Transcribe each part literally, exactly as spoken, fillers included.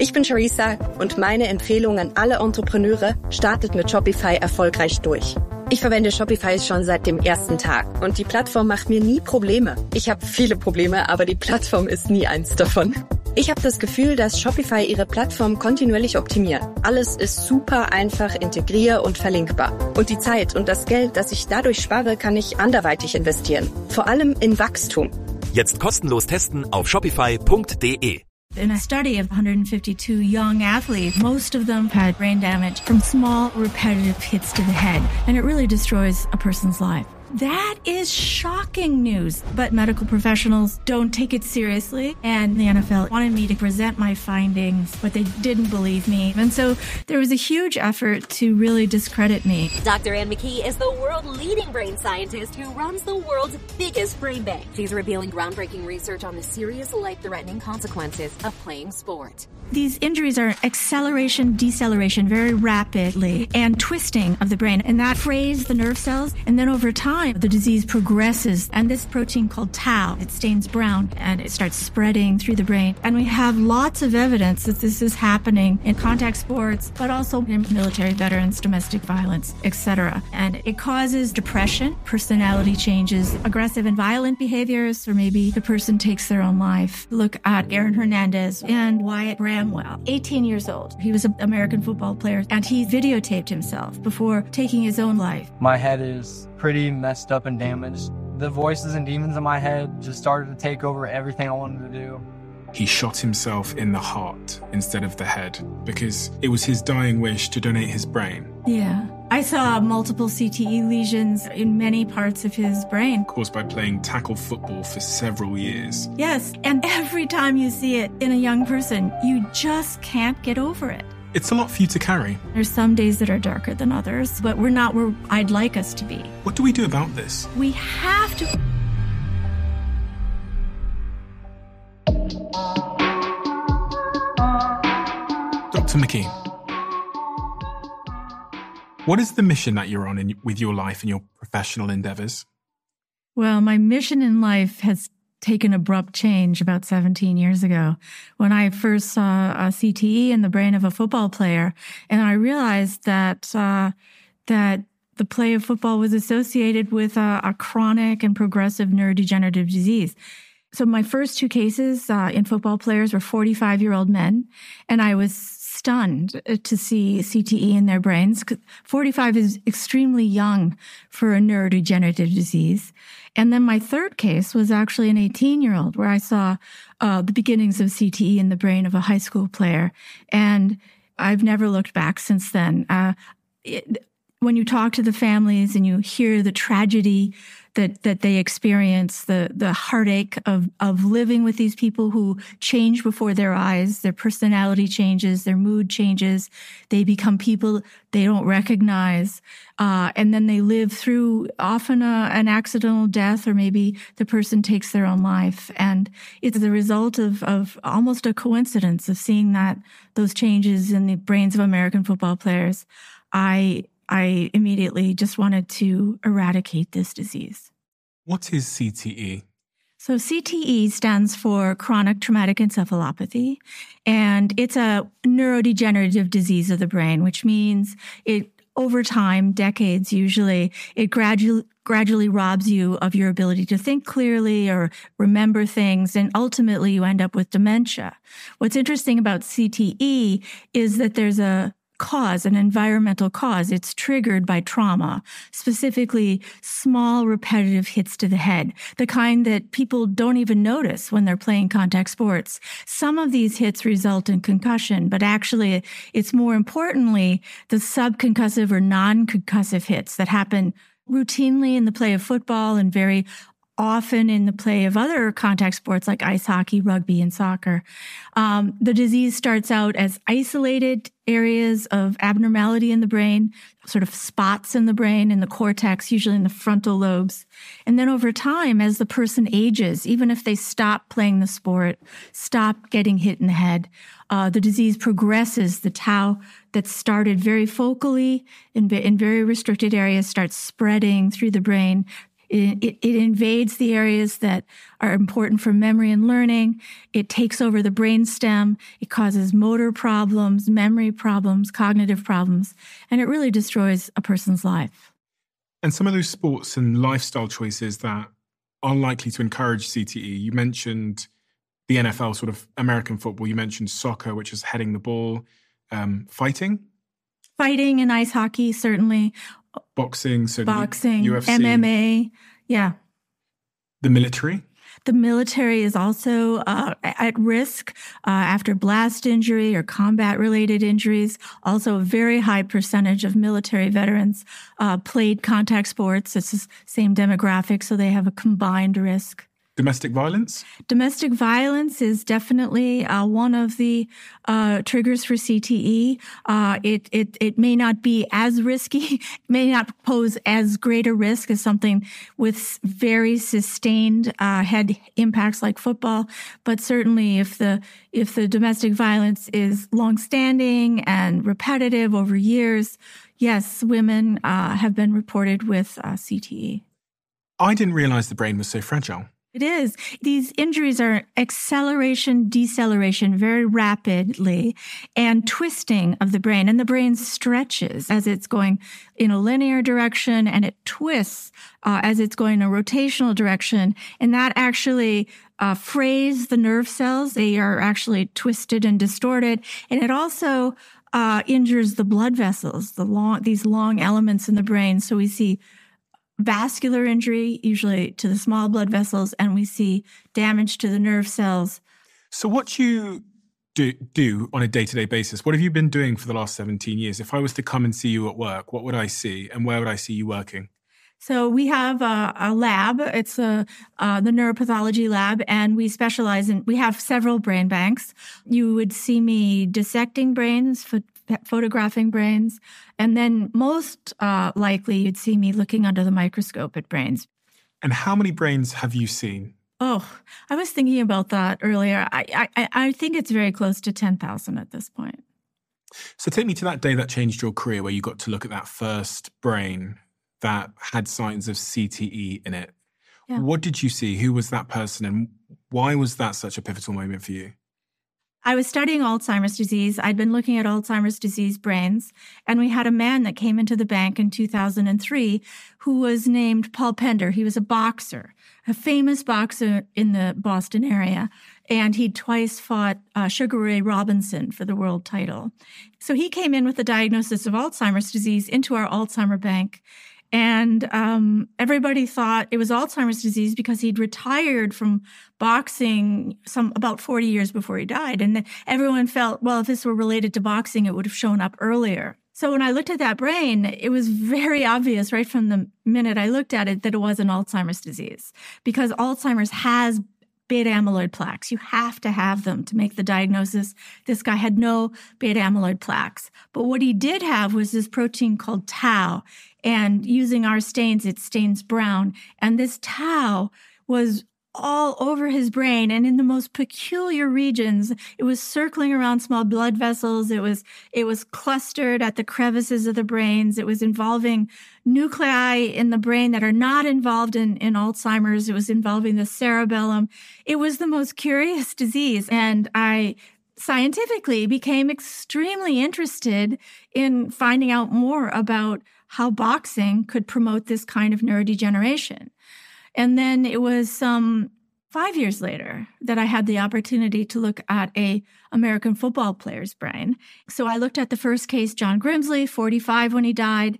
Ich bin Charissa und meine Empfehlung an alle Entrepreneure: startet mit Shopify erfolgreich durch. Ich verwende Shopify schon seit dem ersten Tag und die Plattform macht mir nie Probleme. Ich habe viele Probleme, aber die Plattform ist nie eins davon. Ich habe das Gefühl, dass Shopify ihre Plattform kontinuierlich optimiert. Alles ist super einfach, integrier- und verlinkbar. Und die Zeit und das Geld, das ich dadurch spare, kann ich anderweitig investieren. Vor allem in Wachstum. Jetzt kostenlos testen auf shopify punkt de. In a study of one hundred fifty-two young athletes, most of them had brain damage from small repetitive hits to the head, and it really destroys a person's life. That is shocking news, but medical professionals don't take it seriously, and the N F L wanted me to present my findings, but they didn't believe me, and so there was a huge effort to really discredit me. Doctor Anne McKee is the world-leading brain scientist who runs the world's biggest brain bank. She's revealing groundbreaking research on the serious life-threatening consequences of playing sport. These injuries are acceleration, deceleration, very rapidly, and twisting of the brain. And that frays the nerve cells. And then over time, the disease progresses. And this protein called tau, it stains brown and it starts spreading through the brain. And we have lots of evidence that this is happening in contact sports, but also in military veterans, domestic violence, et cetera. And it causes depression, personality changes, aggressive and violent behaviors, or maybe the person takes their own life. Look at Aaron Hernandez and Wyatt Bramwell, eighteen years old. He was an American football player, and he videotaped himself before taking his own life. My head is pretty messed up and damaged. The voices and demons in my head just started to take over everything I wanted to do. He shot himself in the heart instead of the head because it was his dying wish to donate his brain. Yeah. I saw multiple C T E lesions in many parts of his brain. Caused by playing tackle football for several years. Yes, and every time you see it in a young person, you just can't get over it. It's a lot for you to carry. There's some days that are darker than others, but we're not where I'd like us to be. What do we do about this? We have to... Doctor McKee, what is the mission that you're on in, with your life and your professional endeavors? Well, my mission in life has taken abrupt change about seventeen years ago when I first saw a C T E in the brain of a football player, and I realized that uh, that the play of football was associated with a, a chronic and progressive neurodegenerative disease. So my first two cases uh, in football players were forty-five-year-old men, and I was stunned to see C T E in their brains. forty-five is extremely young for a neurodegenerative disease. And then my third case was actually an eighteen-year-old where I saw uh, the beginnings of C T E in the brain of a high school player. And I've never looked back since then. Uh, it, when you talk to the families and you hear the tragedy that that they experience, the the heartache of of living with these people who change before their eyes, their personality changes, their mood changes, they become people they don't recognize, uh, and then they live through often a, an accidental death, or maybe the person takes their own life, and it's the result of of almost a coincidence of seeing that those changes in the brains of American football players. I I immediately just wanted to eradicate this disease. What is C T E? So C T E stands for chronic traumatic encephalopathy, and it's a neurodegenerative disease of the brain, which means it, over time, decades usually, it gradually gradually robs you of your ability to think clearly or remember things, and ultimately you end up with dementia. What's interesting about C T E is that there's a cause, an environmental cause. It's triggered by trauma, specifically small repetitive hits to the head, the kind that people don't even notice when they're playing contact sports. Some of these hits result in concussion, but actually it's more importantly the subconcussive or non-concussive hits that happen routinely in the play of football and very often in the play of other contact sports like ice hockey, rugby, and soccer. Um, the disease starts out as isolated areas of abnormality in the brain, sort of spots in the brain, in the cortex, usually in the frontal lobes. And then over time, as the person ages, even if they stop playing the sport, stop getting hit in the head, uh, the disease progresses. The tau that started very focally in, in very restricted areas starts spreading through the brain. It, it, it invades the areas that are important for memory and learning. It takes over the brainstem. It causes motor problems, memory problems, cognitive problems, and it really destroys a person's life. And some of those sports and lifestyle choices that are likely to encourage C T E, you mentioned the N F L, sort of American football. You mentioned soccer, which is heading the ball, um, fighting. Fighting and ice hockey, certainly. Boxing, so Boxing, U F C. M M A, yeah. The military? The military is also uh, at risk uh, after blast injury or combat-related injuries. Also, a very high percentage of military veterans uh, played contact sports. It's the same demographic, so they have a combined risk. Domestic violence? Domestic violence is definitely uh, one of the uh, triggers for C T E. Uh, it, it, it may not be as risky, may not pose as great a risk as something with very sustained uh, head impacts like football. But certainly if the, if the domestic violence is longstanding and repetitive over years, yes, women uh, have been reported with uh, C T E. I didn't realize the brain was so fragile. It is. These injuries are acceleration, deceleration very rapidly, and twisting of the brain. And the brain stretches as it's going in a linear direction, and it twists uh, as it's going in a rotational direction. And that actually uh, frays the nerve cells. They are actually twisted and distorted. And it also uh, injures the blood vessels, the long, these long elements in the brain. So we see vascular injury, usually to the small blood vessels, and we see damage to the nerve cells. So what do you do, do on a day-to-day basis? What have you been doing for the last seventeen years? If I was to come and see you at work, what would I see and where would I see you working? So we have a, a lab. It's a, uh, the neuropathology lab, and we specialize in, we have several brain banks. You would see me dissecting brains, ph- photographing brains, and then most uh, likely you'd see me looking under the microscope at brains. And how many brains have you seen? Oh, I was thinking about that earlier. I, I, I think it's very close to ten thousand at this point. So take me to that day that changed your career where you got to look at that first brain that had signs of C T E in it. Yeah. What did you see? Who was that person? And why was that such a pivotal moment for you? I was studying Alzheimer's disease. I'd been looking at Alzheimer's disease brains, and we had a man that came into the bank in two thousand three who was named Paul Pender. He was a boxer, a famous boxer in the Boston area, and he'd twice fought uh, Sugar Ray Robinson for the world title. So he came in with the diagnosis of Alzheimer's disease into our Alzheimer bank. And um, everybody thought it was Alzheimer's disease because he'd retired from boxing some about forty years before he died. And everyone felt, well, if this were related to boxing, it would have shown up earlier. So when I looked at that brain, it was very obvious right from the minute I looked at it that it wasn't Alzheimer's disease, because Alzheimer's has beta amyloid plaques. You have to have them to make the diagnosis. This guy had no beta amyloid plaques. But what he did have was this protein called tau. And using our stains, it stains brown. And this tau was all over his brain and in the most peculiar regions. It was circling around small blood vessels. It was, it was clustered at the crevices of the brains. It was involving nuclei in the brain that are not involved in, in Alzheimer's. It was involving the cerebellum. It was the most curious disease. And I scientifically became extremely interested in finding out more about how boxing could promote this kind of neurodegeneration. And then it was um, five years later that I had the opportunity to look at a American football player's brain. So I looked at the first case, John Grimsley, forty-five when he died.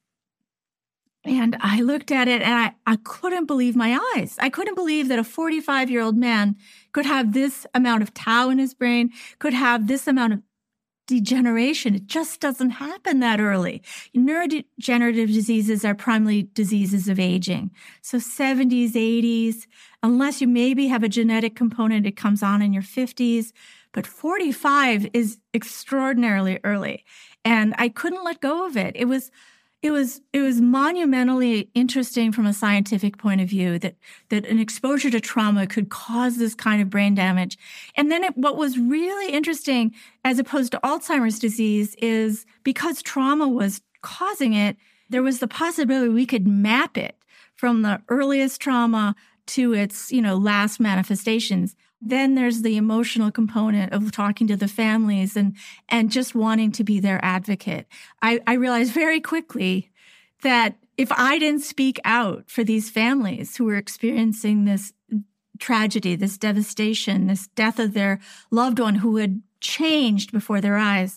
And I looked at it and I, I couldn't believe my eyes. I couldn't believe that a forty-five-year-old man could have this amount of tau in his brain, could have this amount of degeneration. It just doesn't happen that early. Neurodegenerative diseases are primarily diseases of aging. So seventies, eighties, unless you maybe have a genetic component, it comes on in your fifties. But forty-five is extraordinarily early. And I couldn't let go of it. It was It was it was monumentally interesting from a scientific point of view that that an exposure to trauma could cause this kind of brain damage. And then it, what was really interesting, as opposed to Alzheimer's disease, is because trauma was causing it, there was the possibility we could map it from the earliest trauma to its, you know, last manifestations. Then there's the emotional component of talking to the families and, and just wanting to be their advocate. I, I realized very quickly that if I didn't speak out for these families who were experiencing this tragedy, this devastation, this death of their loved one who had changed before their eyes,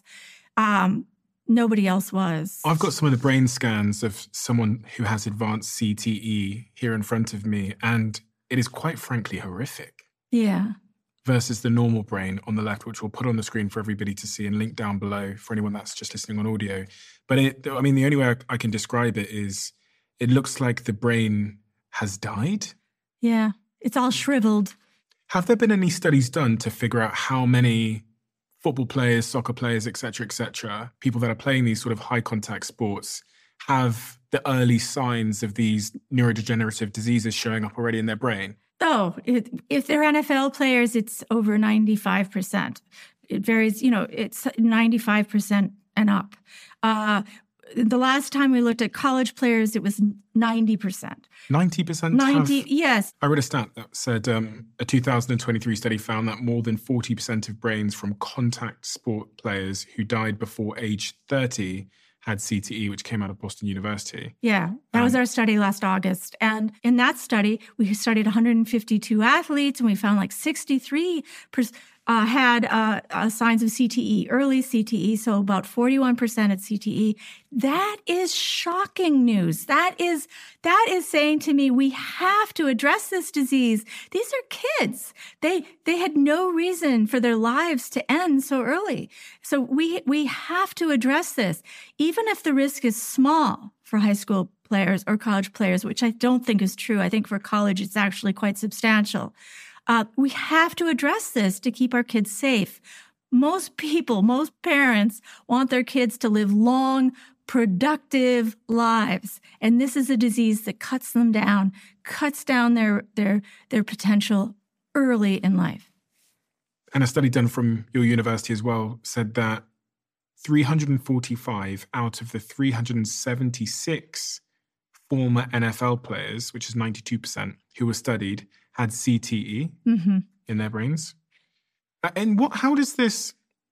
um, nobody else was. I've got some of the brain scans of someone who has advanced C T E here in front of me, and it is quite frankly horrific. Yeah. Versus the normal brain on the left, which we'll put on the screen for everybody to see and link down below for anyone that's just listening on audio. But it, I mean, the only way I, I can describe it is it looks like the brain has died. Yeah, it's all shriveled. Have there been any studies done to figure out how many football players, soccer players, et cetera, et cetera, people that are playing these sort of high contact sports have the early signs of these neurodegenerative diseases showing up already in their brain? Oh, it, if they're N F L players, it's over ninety-five percent. It varies, you know, it's ninety-five percent and up. Uh, the last time we looked at college players, it was ninety percent. ninety percent? ninety, have, yes. I read a stat that said um, a two thousand twenty-three study found that more than forty percent of brains from contact sport players who died before age thirty had C T E, which came out of Boston University. Yeah, that um, was our study last August. And in that study, we studied one hundred fifty-two athletes, and we found like sixty-three percent uh, had uh, uh, signs of C T E, early C T E, so about forty-one percent at C T E. That is shocking news. That is that is saying to me, we have to address this disease. These are kids. They they had no reason for their lives to end so early. So we we have to address this, even if the risk is small for high school players or college players, which I don't think is true. I think for college, it's actually quite substantial. Uh, we have to address this to keep our kids safe. Most people, most parents want their kids to live long, productive lives. And this is a disease that cuts them down, cuts down their, their, their potential early in life. And a study done from your university as well said that three hundred forty-five out of the three hundred seventy-six former N F L players, which is ninety-two percent, who were studied, had C T E mm-hmm. in their brains. And what? How does this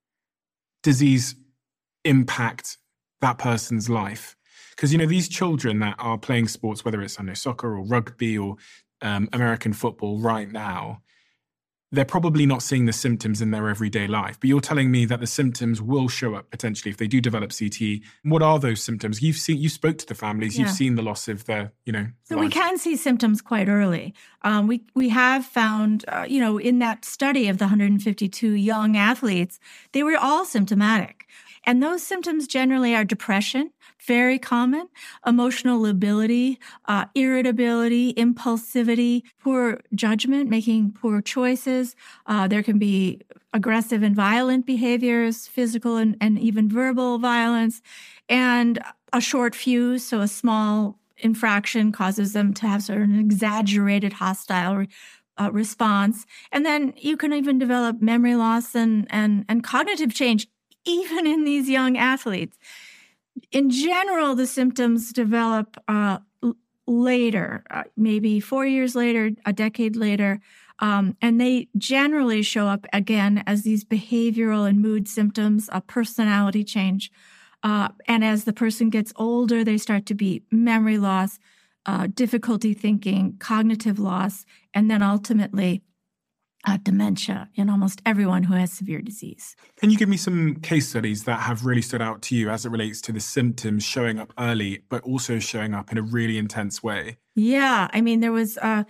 disease impact that person's life? Because, you know, these children that are playing sports, whether it's, I don't know, soccer or rugby or um, American football right now, they're probably not seeing the symptoms in their everyday life. But you're telling me that the symptoms will show up potentially if they do develop C T E. What are those symptoms? You've seen, you spoke to the families, yeah. You've seen the loss of their, you know. So life. We can see symptoms quite early. Um, we we have found, uh, you know, in that study of the one hundred fifty-two young athletes, they were all symptomatic. And those symptoms generally are depression, very common, emotional lability, uh, irritability, impulsivity, poor judgment, making poor choices. Uh, there can be aggressive and violent behaviors, physical and, and even verbal violence, and a short fuse, so a small infraction causes them to have sort of an exaggerated hostile uh, response. And then you can even develop memory loss and, and, and cognitive change, even in these young athletes. In general, the symptoms develop uh, l- later, uh, maybe four years later, a decade later, um, and they generally show up again as these behavioral and mood symptoms, a personality change. Uh, and as the person gets older, they start to be memory loss, uh, difficulty thinking, cognitive loss, and then ultimately Uh, dementia in almost everyone who has severe disease. Can you give me some case studies that have really stood out to you as it relates to the symptoms showing up early, but also showing up in a really intense way? Yeah, I mean, there was, uh,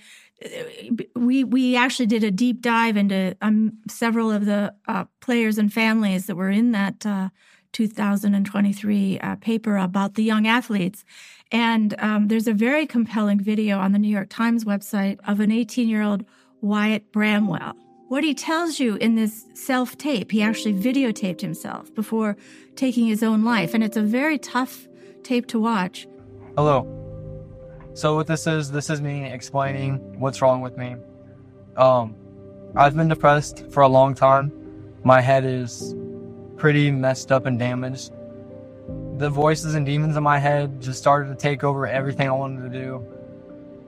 we we actually did a deep dive into um, several of the uh, players and families that were in that uh, two thousand twenty-three uh, paper about the young athletes. And um, there's a very compelling video on the New York Times website of an eighteen-year-old Wyatt Bramwell. What he tells you in this self-tape, he actually videotaped himself before taking his own life. And it's a very tough tape to watch. Hello. So what this is, this is me explaining what's wrong with me. Um, I've been depressed for a long time. My head is pretty messed up and damaged. The voices and demons in my head just started to take over everything I wanted to do.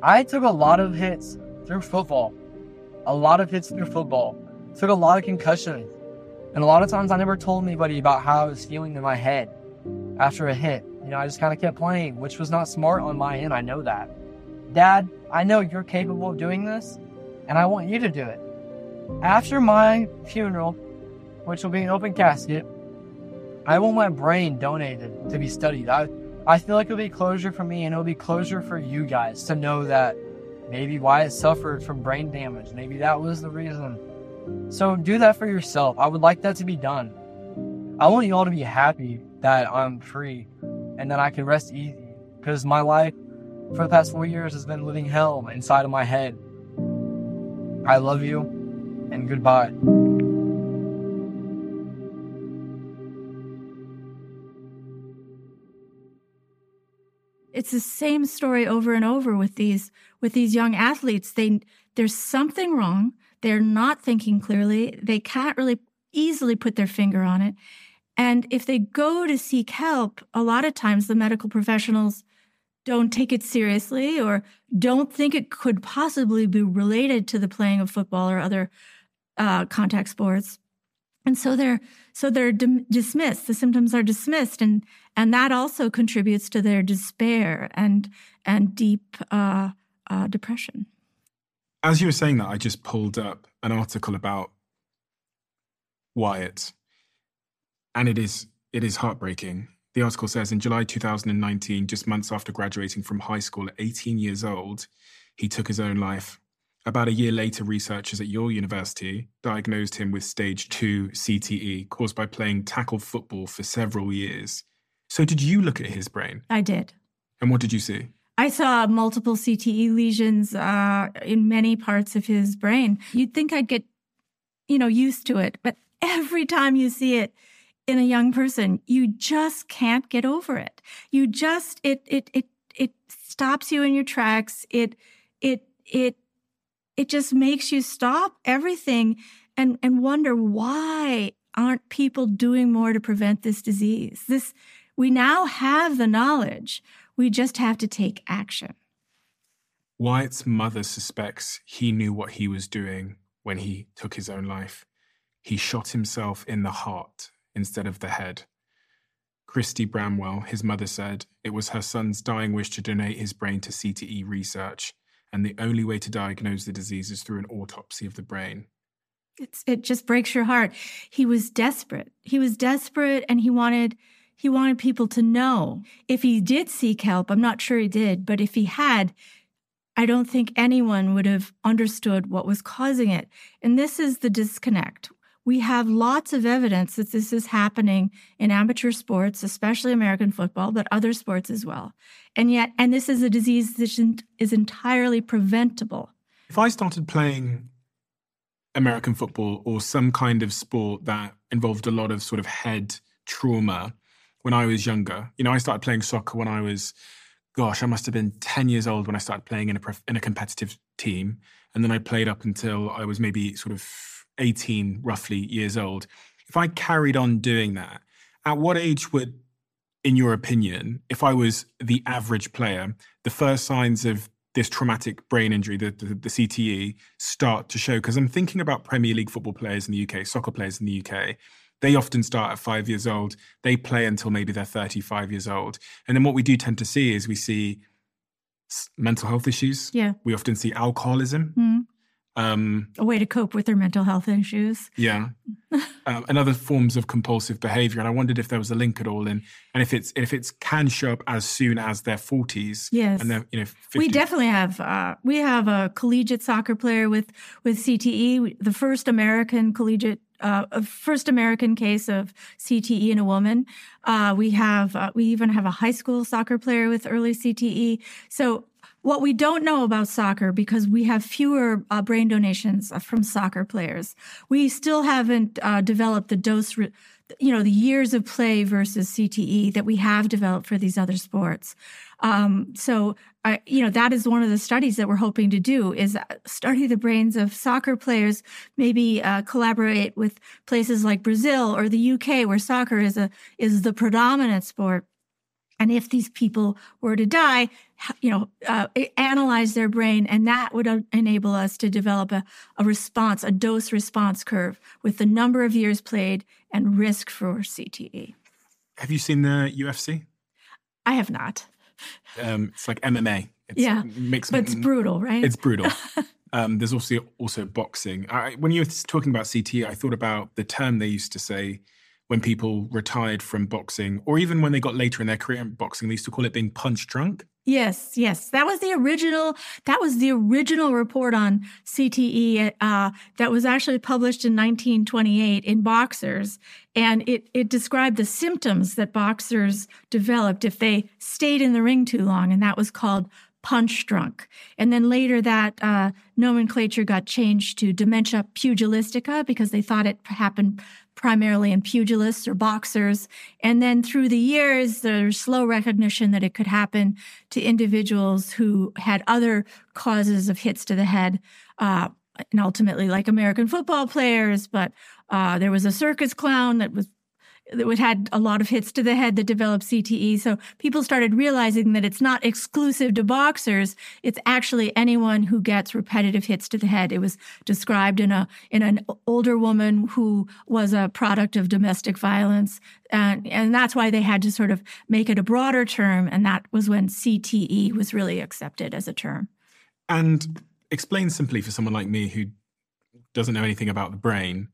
I took a lot of hits through football. A lot of hits through football. Took a lot of concussions. And a lot of times I never told anybody about how I was feeling in my head after a hit. You know, I just kind of kept playing, which was not smart on my end. I know that. Dad, I know you're capable of doing this, and I want you to do it. After my funeral, which will be an open casket, I want my brain donated to be studied. I, I feel like it'll be closure for me, and it'll be closure for you guys to know that maybe Wyatt suffered from brain damage. Maybe that was the reason. So do that for yourself. I would like that to be done. I want you all to be happy that I'm free and that I can rest easy, because my life for the past four years has been living hell inside of my head. I love you, and goodbye. It's the same story over and over with these with these young athletes. They there's something wrong. They're not thinking clearly. They can't really easily put their finger on it. And if they go to seek help, a lot of times the medical professionals don't take it seriously or don't think it could possibly be related to the playing of football or other uh, contact sports. And so they're so they're dim- dismissed. The symptoms are dismissed, and and that also contributes to their despair and and deep uh, uh, depression. As you were saying that, I just pulled up an article about Wyatt, and it is it is heartbreaking. The article says, in July two thousand nineteen, just months after graduating from high school at eighteen years old, he took his own life. About a year later, researchers at your university diagnosed him with stage two C T E, caused by playing tackle football for several years. So did you look at his brain? I did. And what did you see? I saw multiple C T E lesions uh, in many parts of his brain. You'd think I'd get, you know, used to it, but every time you see it in a young person, you just can't get over it. You just it it it it stops you in your tracks. It it it it just makes you stop everything and and wonder, why aren't people doing more to prevent this disease? This we now have the knowledge. We just have to take action. Wyatt's mother suspects he knew what he was doing when he took his own life. He shot himself in the heart instead of the head. Christy Bramwell, his mother, said it was her son's dying wish to donate his brain to C T E research, and the only way to diagnose the disease is through an autopsy of the brain. It's, it just breaks your heart. He was desperate. He was desperate, and he wanted he wanted people to know. If he did seek help, I'm not sure he did, but if he had, I don't think anyone would have understood what was causing it. And this is the disconnect. We have lots of evidence that this is happening in amateur sports, especially American football, but other sports as well. And yet, and this is a disease that is entirely preventable. If I started playing American football or some kind of sport that involved a lot of sort of head trauma when I was younger, you know, I started playing soccer when I was, gosh, I must have been ten years old when I started playing in a in a competitive team. And then I played up until I was maybe sort of eighteen, roughly, years old. If I carried on doing that, at what age would, in your opinion, if I was the average player, the first signs of this traumatic brain injury, the, the, the C T E, start to show? Because I'm thinking about Premier League football players in the U K, soccer players in the U K. They often start at five years old. They play until maybe they're thirty-five years old. And then what we do tend to see is we see mental health issues. Yeah. We often see alcoholism. Mm-hmm. Um, a way to cope with their mental health issues. Yeah. um, and other forms of compulsive behavior. And I wondered if there was a link at all. And, and if it's if it can show up as soon as their forties. Yes. And they're, you know, fifties. We definitely have, uh, we have a collegiate soccer player with, with C T E, the first American collegiate Uh, first American case of C T E in a woman. Uh, we have, uh, we even have a high school soccer player with early C T E. So what we don't know about soccer, because we have fewer uh, brain donations from soccer players, we still haven't uh, developed the dose, re- you know, the years of play versus C T E that we have developed for these other sports. Um, so, I, you know, that is one of the studies that we're hoping to do, is study the brains of soccer players, maybe uh, collaborate with places like Brazil or the U K, where soccer is a is the predominant sport, And if these people were to die, you know, uh, analyze their brain, and that would enable us to develop a, a response, a dose response curve with the number of years played and risk for C T E. Have you seen the U F C? I have not. Um, it's like M M A. It's yeah, mixed, but it's brutal, right? It's brutal. um, there's also also boxing. I, when you were talking about C T E, I thought about the term they used to say when people retired from boxing, or even when they got later in their career in boxing, they used to call it being punch drunk. Yes, yes. That was the original, that was the original report on C T E uh, that was actually published in nineteen twenty-eight in Boxers. And it, it described the symptoms that boxers developed if they stayed in the ring too long. And that was called punch drunk. And then later that uh, nomenclature got changed to dementia pugilistica because they thought it happened primarily in pugilists or boxers. And then through the years, there's slow recognition that it could happen to individuals who had other causes of hits to the head, uh, and ultimately like American football players. But uh, there was a circus clown that was that had a lot of hits to the head that developed C T E. So people started realizing that it's not exclusive to boxers. It's actually anyone who gets repetitive hits to the head. It was described in a in an older woman who was a product of domestic violence. And, and that's why they had to sort of make it a broader term. And that was when C T E was really accepted as a term. And explain simply for someone like me who doesn't know anything about the brain,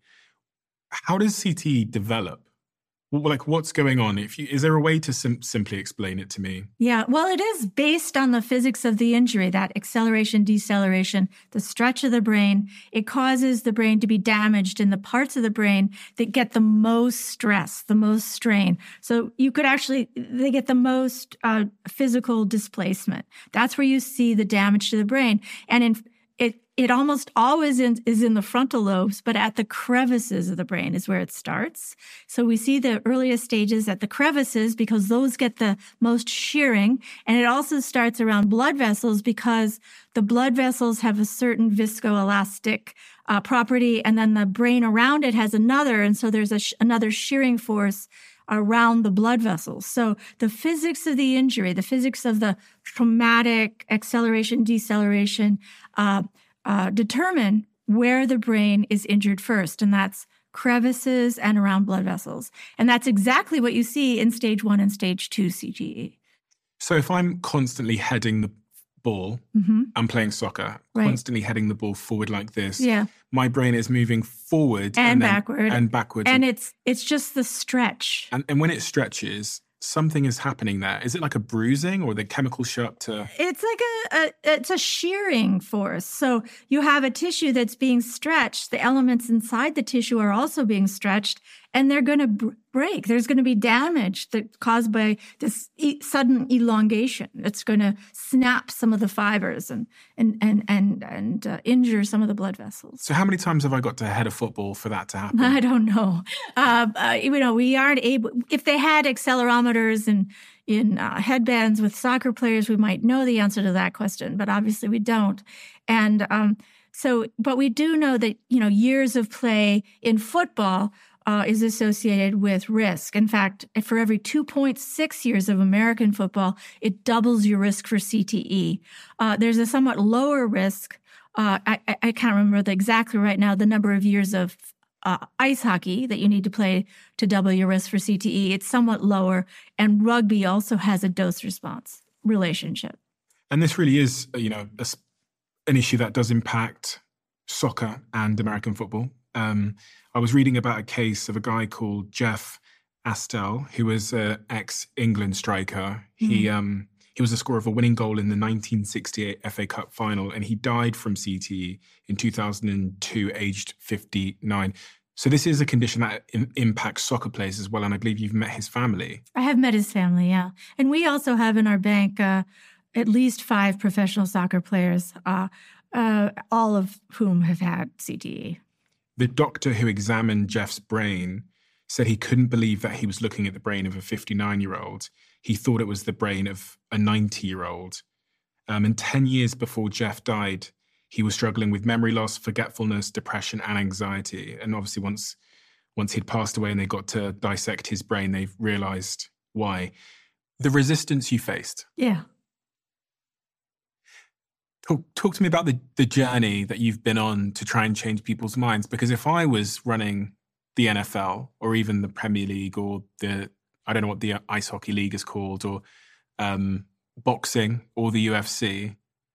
how does C T E develop? Like, what's going on? If you, is there a way to sim- simply explain it to me? Yeah, well, it is based on the physics of the injury, that acceleration, deceleration, the stretch of the brain. It causes the brain to be damaged in the parts of the brain that get the most stress, the most strain. So you could actually, they get the most uh, physical displacement. That's where you see the damage to the brain. And in it, it almost always in, is in the frontal lobes, but at the crevices of the brain is where it starts. So we see the earliest stages at the crevices because those get the most shearing. And it also starts around blood vessels because the blood vessels have a certain viscoelastic uh, property, and then the brain around it has another. And so there's a sh- another shearing force around the blood vessels. So the physics of the injury, the physics of the traumatic acceleration, deceleration, uh, uh, determine where the brain is injured first. And that's crevices and around blood vessels. And that's exactly what you see in stage one and stage two C T E. So if I'm constantly heading the ball, mm-hmm. I'm playing soccer, right. constantly heading the ball forward like this. Yeah. My brain is moving forward and, and then, backward and backwards. And it's it's just the stretch. And, and when it stretches, something is happening there. Is it like a bruising or the chemical show up to? It's like a, a it's a shearing force. So you have a tissue that's being stretched. The elements inside the tissue are also being stretched, and they're going to br- break. There's going to be damage that caused by this e- sudden elongation. It's going to snap some of the fibers and and and and and uh, injure some of the blood vessels. So how many times have I got to head a football for that to happen? I don't know. Uh, uh, you know, we aren't able. If they had accelerometers and in uh, headbands with soccer players, we might know the answer to that question, but obviously we don't. And um, so, but we do know that, you know, years of play in football uh, is associated with risk. In fact, for every two point six years of American football, it doubles your risk for C T E. Uh, there's a somewhat lower risk. Uh, I, I can't remember the exactly right now, the number of years of Uh, ice hockey that you need to play to double your risk for C T E. It's somewhat lower. And rugby also has a dose response relationship. And this really is, you know, a, an issue that does impact soccer and American football. Um, I was reading about a case of a guy called Jeff Astel, who was an ex-England striker. Mm-hmm. He um, he was the scorer of a winning goal in the nineteen sixty-eight F A Cup final, and he died from C T E in two thousand two, aged fifty-nine. So this is a condition that im- impacts soccer players as well, and I believe you've met his family. I have met his family, yeah. And we also have in our bank uh, at least five professional soccer players, uh, uh, all of whom have had C T E. The doctor who examined Jeff's brain said he couldn't believe that he was looking at the brain of a fifty-nine-year-old. He thought it was the brain of a ninety-year-old. Um, and ten years before Jeff died, he was struggling with memory loss, forgetfulness, depression, and anxiety. And obviously once once he'd passed away and they got to dissect his brain, they realized why. The resistance you faced. Yeah. Talk, talk to me about the, the journey that you've been on to try and change people's minds. Because if I was running the N F L or even the Premier League or the, I don't know what the ice hockey league is called, or um, boxing or the U F C,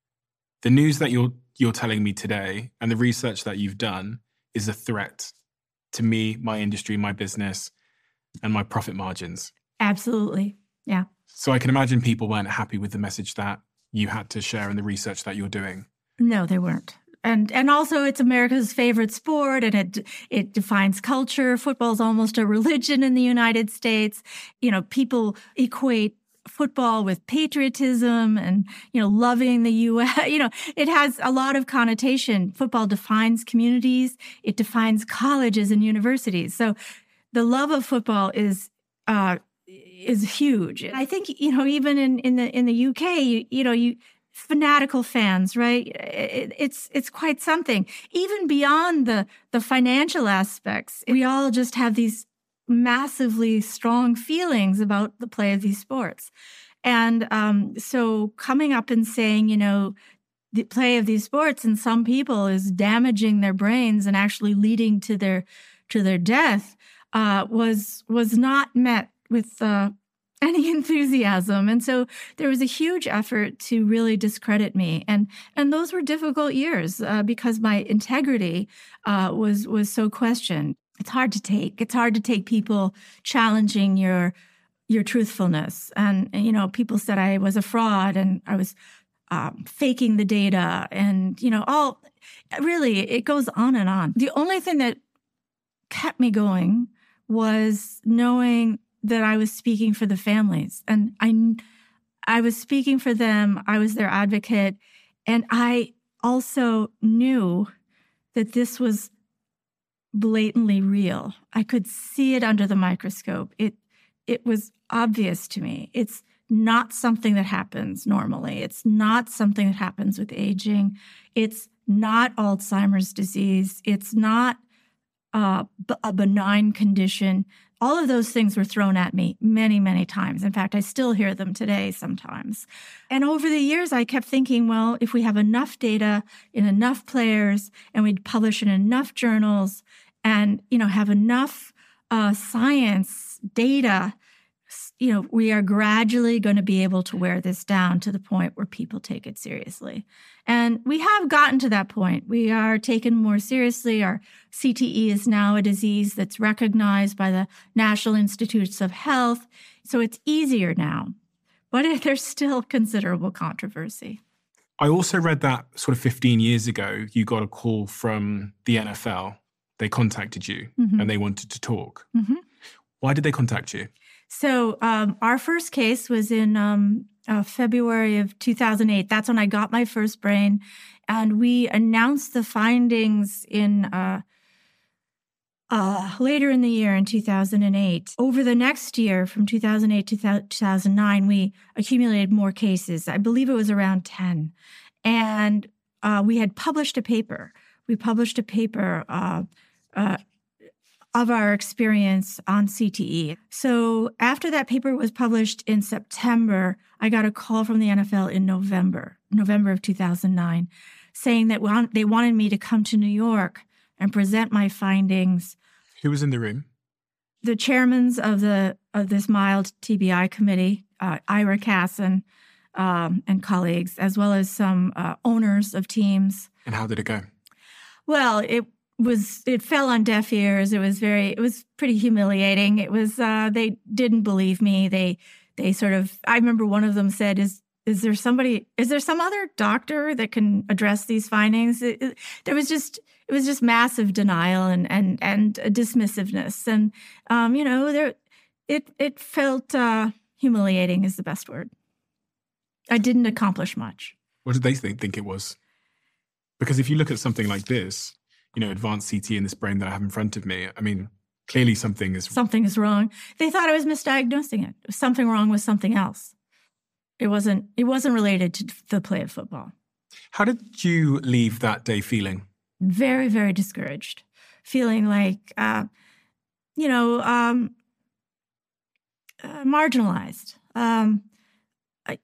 the news that you're you're telling me today and the research that you've done is a threat to me, my industry, my business, and my profit margins. Absolutely. Yeah. So I can imagine people weren't happy with the message that you had to share in the research that you're doing. No, they weren't. And and also it's America's favorite sport, and it it defines culture. Football is almost a religion in the United States. You know, people equate football with patriotism and, you know, loving the U S. You know, it has a lot of connotation. Football defines communities. It defines colleges and universities. So the love of football is uh, is huge. I think, you know, even in, in the in the U K, you, you know, you fanatical fans, right? It, it's it's quite something. Even beyond the the financial aspects, we all just have these massively strong feelings about the play of these sports. And um, so coming up and saying, you know, the play of these sports in some people is damaging their brains and actually leading to their to their death uh, was was not met with uh, any enthusiasm. And so there was a huge effort to really discredit me. And and those were difficult years uh, because my integrity uh, was was so questioned. It's hard to take. It's hard to take people challenging your your truthfulness. And, and you know, people said I was a fraud and I was um, faking the data. And, you know, all really, it goes on and on. The only thing that kept me going was knowing that I was speaking for the families. And I, I was speaking for them. I was their advocate. And I also knew that this was blatantly real. I could see it under the microscope. It it was obvious to me. It's not something that happens normally. It's not something that happens with aging. It's not Alzheimer's disease. It's not uh, a benign condition. All of those things were thrown at me many, many times. In fact, I still hear them today sometimes. And over the years, I kept thinking, well, if we have enough data in enough players and we'd publish in enough journals and, you know, have enough uh, science data, you know, we are gradually going to be able to wear this down to the point where people take it seriously. And we have gotten to that point. We are taken more seriously. Our C T E is now a disease that's recognized by the National Institutes of Health. So it's easier now, but it, there's still considerable controversy. I also read that sort of fifteen years ago, you got a call from the N F L. They contacted you mm-hmm. and they wanted to talk. Mm-hmm. Why did they contact you? So um, our first case was in um, uh, February of two thousand eight. That's when I got my first brain. And we announced the findings in uh, uh, later in the year in two thousand eight. Over the next year, from two thousand eight to two thousand nine, we accumulated more cases. I believe it was around ten. And uh, we had published a paper. We published a paper uh, uh, of our experience on C T E. So after that paper was published in September, I got a call from the N F L in November, November of two thousand nine, saying that they wanted me to come to New York and present my findings. Who was in the room? The chairmans of the of this mild T B I committee, uh, Ira Casson um, and colleagues, as well as some uh, owners of teams. And how did it go? Well, it was, it fell on deaf ears. It was very, it was pretty humiliating. It was, uh, they didn't believe me. They, they sort of, I remember one of them said, is, is there somebody, is there some other doctor that can address these findings? It, it, there was just, it was just massive denial and, and, and dismissiveness. And, um, you know, there, it, it felt, uh, humiliating is the best word. I didn't accomplish much. What did they think, think it was? Because if you look at something like this, you know, advanced C T in this brain that I have in front of me, I mean, clearly something is... Something is wrong. They thought I was misdiagnosing it. Something wrong with something else. It wasn't, it wasn't related to the play of football. How did you leave that day feeling? Very, very discouraged. Feeling like, uh, you know, um, uh, marginalized. Um, I,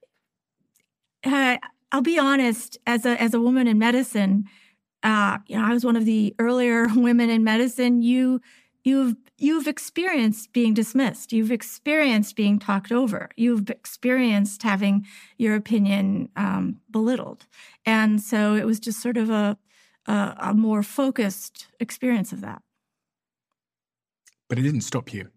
I, I'll be honest, as a as a woman in medicine, uh, you know, I was one of the earlier women in medicine. You, you've you've experienced being dismissed. You've experienced being talked over. You've experienced having your opinion um, belittled, and so it was just sort of a, a a more focused experience of that. But it didn't stop you.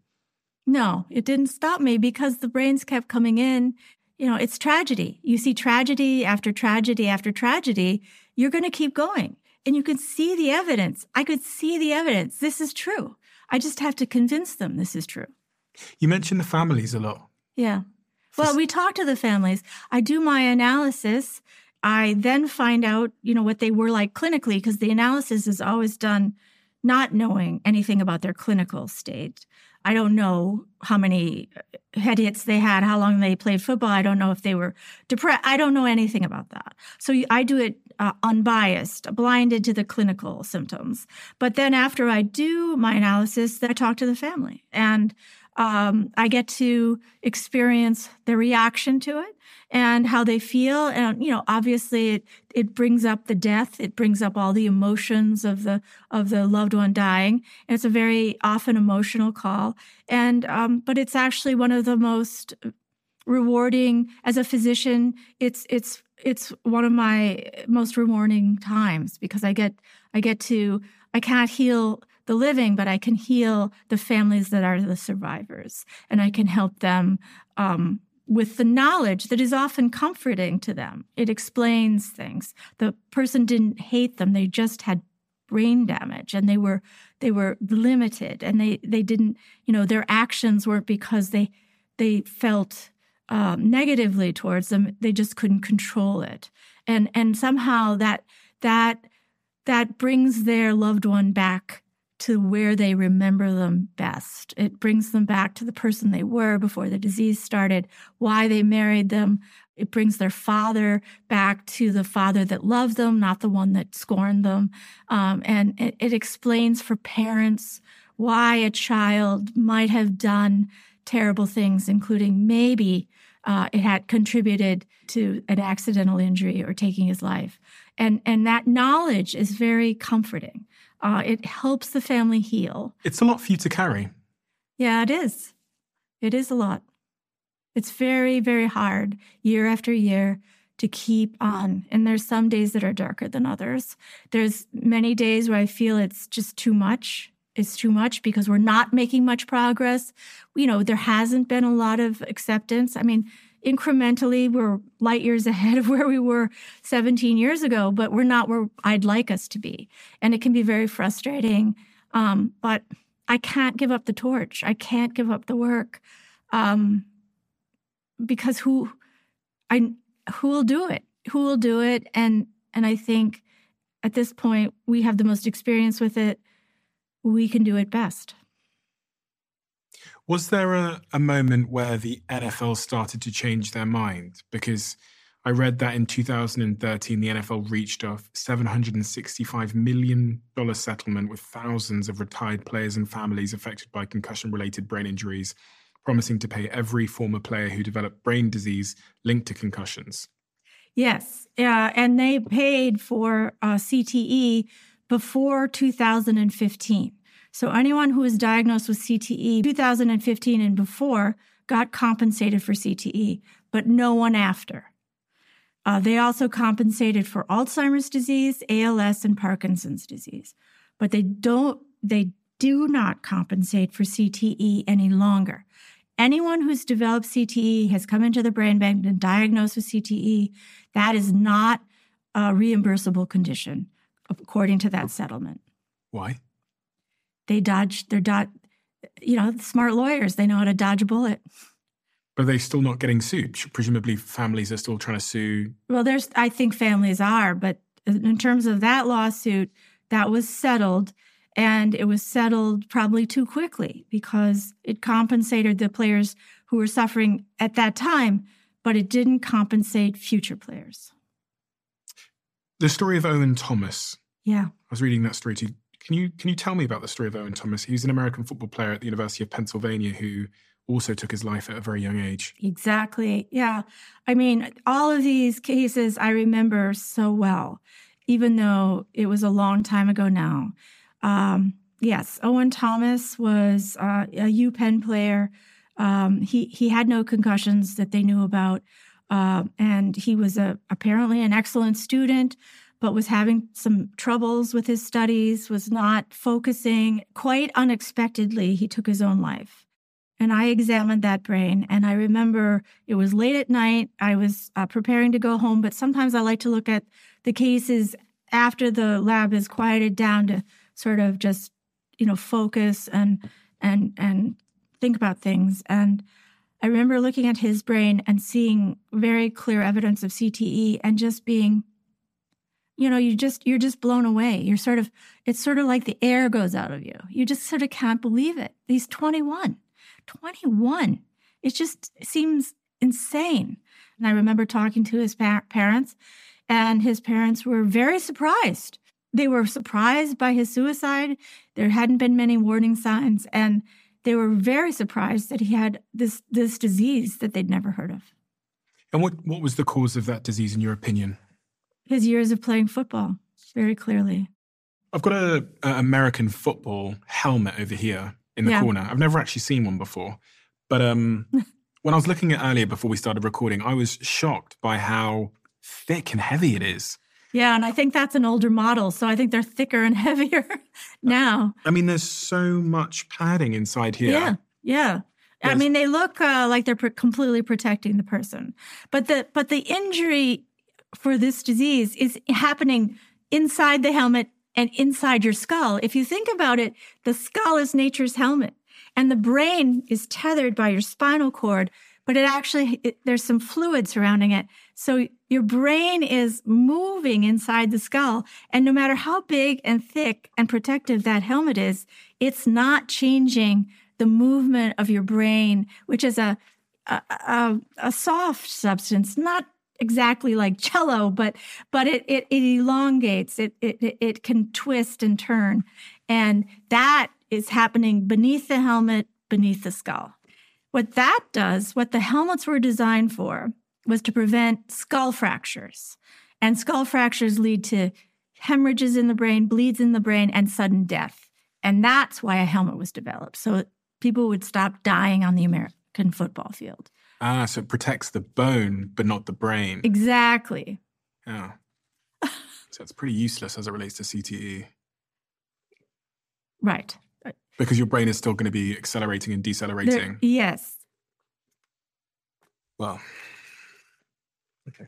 No, it didn't stop me because the brains kept coming in. You know, it's tragedy. You see tragedy after tragedy after tragedy. You're going to keep going. And you can see the evidence. I could see the evidence. This is true. I just have to convince them this is true. You mentioned the families a lot. Yeah. Well, we talk to the families. I do my analysis. I then find out, you know, what they were like clinically, because the analysis is always done not knowing anything about their clinical state. I don't know how many head hits they had, how long they played football. I don't know if they were depressed. I don't know anything about that. So I do it uh, unbiased, blinded to the clinical symptoms. But then after I do my analysis, then I talk to the family. And um, I get to experience their reaction to it and how they feel. And, you know, obviously it, it brings up the death. It brings up all the emotions of the, of the loved one dying. And it's a very often emotional call. And, um, but it's actually one of the most rewarding as a physician. It's, it's, it's one of my most rewarding times because I get, I get to, I can't heal the living, but I can heal the families that are the survivors. And I can help them, um, with the knowledge that is often comforting to them. It explains things. The person didn't hate them. They just had brain damage and they were, they were limited and they, they didn't, you know, their actions weren't because they, they felt um, negatively towards them. They just couldn't control it. And, and somehow that, that, that brings their loved one back to where they remember them best. It brings them back to the person they were before the disease started, why they married them. It brings their father back to the father that loved them, not the one that scorned them. Um, and it, it explains for parents why a child might have done terrible things, including maybe uh, it had contributed to an accidental injury or taking his life. And, and that knowledge is very comforting. Uh, it helps the family heal. It's a lot for you to carry. Yeah, it is. It is a lot. It's very, very hard year after year to keep on. And there's some days that are darker than others. There's many days where I feel it's just too much. It's too much because we're not making much progress. You know, there hasn't been a lot of acceptance. I mean, incrementally, we're light years ahead of where we were seventeen years ago, but we're not where I'd like us to be. And it can be very frustrating. Um, but I can't give up the torch. I can't give up the work. Um, because who, I, who will do it? Who will do it? And, and I think at this point, we have the most experience with it. We can do it best. Was there a, a moment where the N F L started to change their mind? Because I read that in two thousand thirteen, the N F L reached a seven hundred sixty-five million dollars settlement with thousands of retired players and families affected by concussion-related brain injuries, promising to pay every former player who developed brain disease linked to concussions. Yes, uh, and they paid for uh, C T E before two thousand fifteen. So anyone who was diagnosed with C T E two thousand fifteen and before got compensated for C T E, but no one after. Uh, they also compensated for Alzheimer's disease, A L S, and Parkinson's disease. But they don't, they do not compensate for C T E any longer. Anyone who's developed C T E has come into the brain bank and diagnosed with C T E. That is not a reimbursable condition, according to that settlement. Why? They dodge, they're dodge, you know, smart lawyers, they know how to dodge a bullet. But are they still not getting sued? Presumably families are still trying to sue. Well, there's, I think families are, but in terms of that lawsuit, that was settled, and it was settled probably too quickly because it compensated the players who were suffering at that time, but it didn't compensate future players. The story of Owen Thomas. Yeah. I was reading that story too. Can you can you tell me about the story of Owen Thomas? He was an American football player at the University of Pennsylvania who also took his life at a very young age. Exactly. Yeah. I mean, all of these cases I remember so well, even though it was a long time ago now. Um, yes, Owen Thomas was uh, a UPenn player. Um, he, he had no concussions that they knew about. Uh, and he was a, apparently an excellent student, but was having some troubles with his studies, was not focusing. Quite unexpectedly, he took his own life. And I examined that brain, and I remember it was late at night. I was uh, preparing to go home, but sometimes I like to look at the cases after the lab is quieted down to sort of just, you know, focus and and and think about things. And I remember looking at his brain and seeing very clear evidence of C T E and just being, you know, you just, you're just blown away. You're sort of, it's sort of like the air goes out of you. You just sort of can't believe it. He's twenty-one. twenty-one. It just seems insane. And I remember talking to his par- parents, and his parents were very surprised. They were surprised by his suicide. There hadn't been many warning signs, and they were very surprised that he had this this disease that they'd never heard of. And what, what was the cause of that disease, in your opinion? His years of playing football, very clearly. I've got a, a American football helmet over here in the Yeah. corner. I've never actually seen one before. But um, when I was looking at earlier before we started recording, I was shocked by how thick and heavy it is. Yeah, and I think that's an older model, so I think they're thicker and heavier now. I mean, there's so much padding inside here. Yeah, yeah. I Yes. mean, they look uh, like they're pr- completely protecting the person. But the but the injury for this disease is happening inside the helmet and inside your skull. If you think about it, the skull is nature's helmet, and the brain is tethered by your spinal cord, but it actually, it, there's some fluid surrounding it. So your brain is moving inside the skull, and no matter how big and thick and protective that helmet is, it's not changing the movement of your brain, which is a a, a, a soft substance, not exactly like cello, but but it it, it elongates, it, it it can twist and turn, and that is happening beneath the helmet, beneath the skull. What that does, what the helmets were designed for, was to prevent skull fractures, and skull fractures lead to hemorrhages in the brain, bleeds in the brain, and sudden death, and that's why a helmet was developed, so people would stop dying on the American football field. Ah, so it protects the bone, but not the brain. Exactly. Yeah. So it's pretty useless as it relates to C T E. Right. Because your brain is still going to be accelerating and decelerating. There, yes. Well, okay.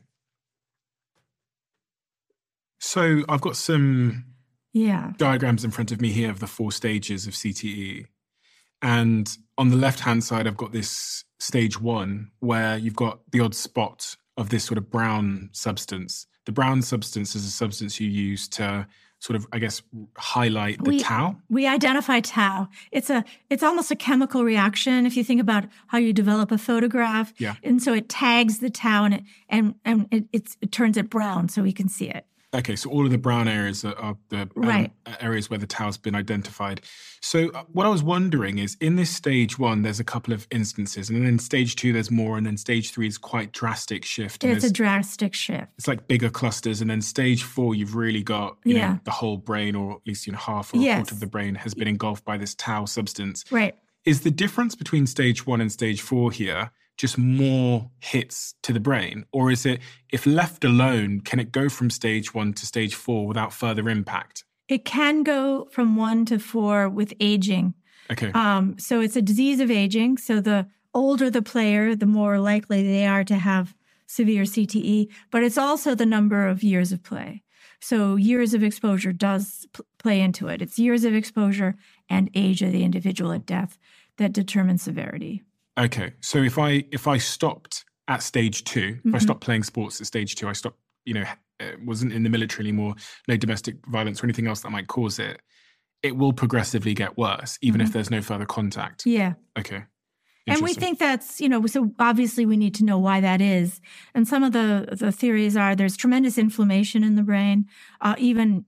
So I've got some Yeah. diagrams in front of me here of the four stages of C T E. And on the left-hand side, I've got this stage one where you've got the odd spot of this sort of brown substance. The brown substance is a substance you use to sort of, I guess, highlight the we, tau. We identify tau. It's a, it's almost a chemical reaction. If you think about how you develop a photograph, Yeah. and so it tags the tau, and it and and it, it's, it turns it brown so we can see it. Okay, so all of the brown areas are, are the um, Right. areas where the tau has been identified. So uh, what I was wondering is, in this stage one, there's a couple of instances, and then in stage two, there's more, and then stage three is quite drastic shift. and It's a there's- drastic shift. It's like bigger clusters, and then stage four, you've really got you Yeah. know the whole brain, or at least you know half or a Yes. quarter of the brain has been engulfed by this tau substance. Right. Is the difference between stage one and stage four here just more hits to the brain, or is it, if left alone, can it go from stage one to stage four without further impact? It can go from one to four with aging. Okay. Um, so it's a disease of aging. So the older the player, the more likely they are to have severe C T E, but it's also the number of years of play. So years of exposure does p- play into it. It's years of exposure and age of the individual at death that determine severity. Okay. So if I if I stopped at stage two, if I Mhm. stopped playing sports at stage two, I stopped, you know, uh, wasn't in the military anymore, no domestic violence or anything else that might cause it, it will progressively get worse, even if there's no further contact. Yeah. Okay. And we Interesting. think that's, you know, so obviously we need to know why that is. And some of the, the theories are there's tremendous inflammation in the brain, uh, even af-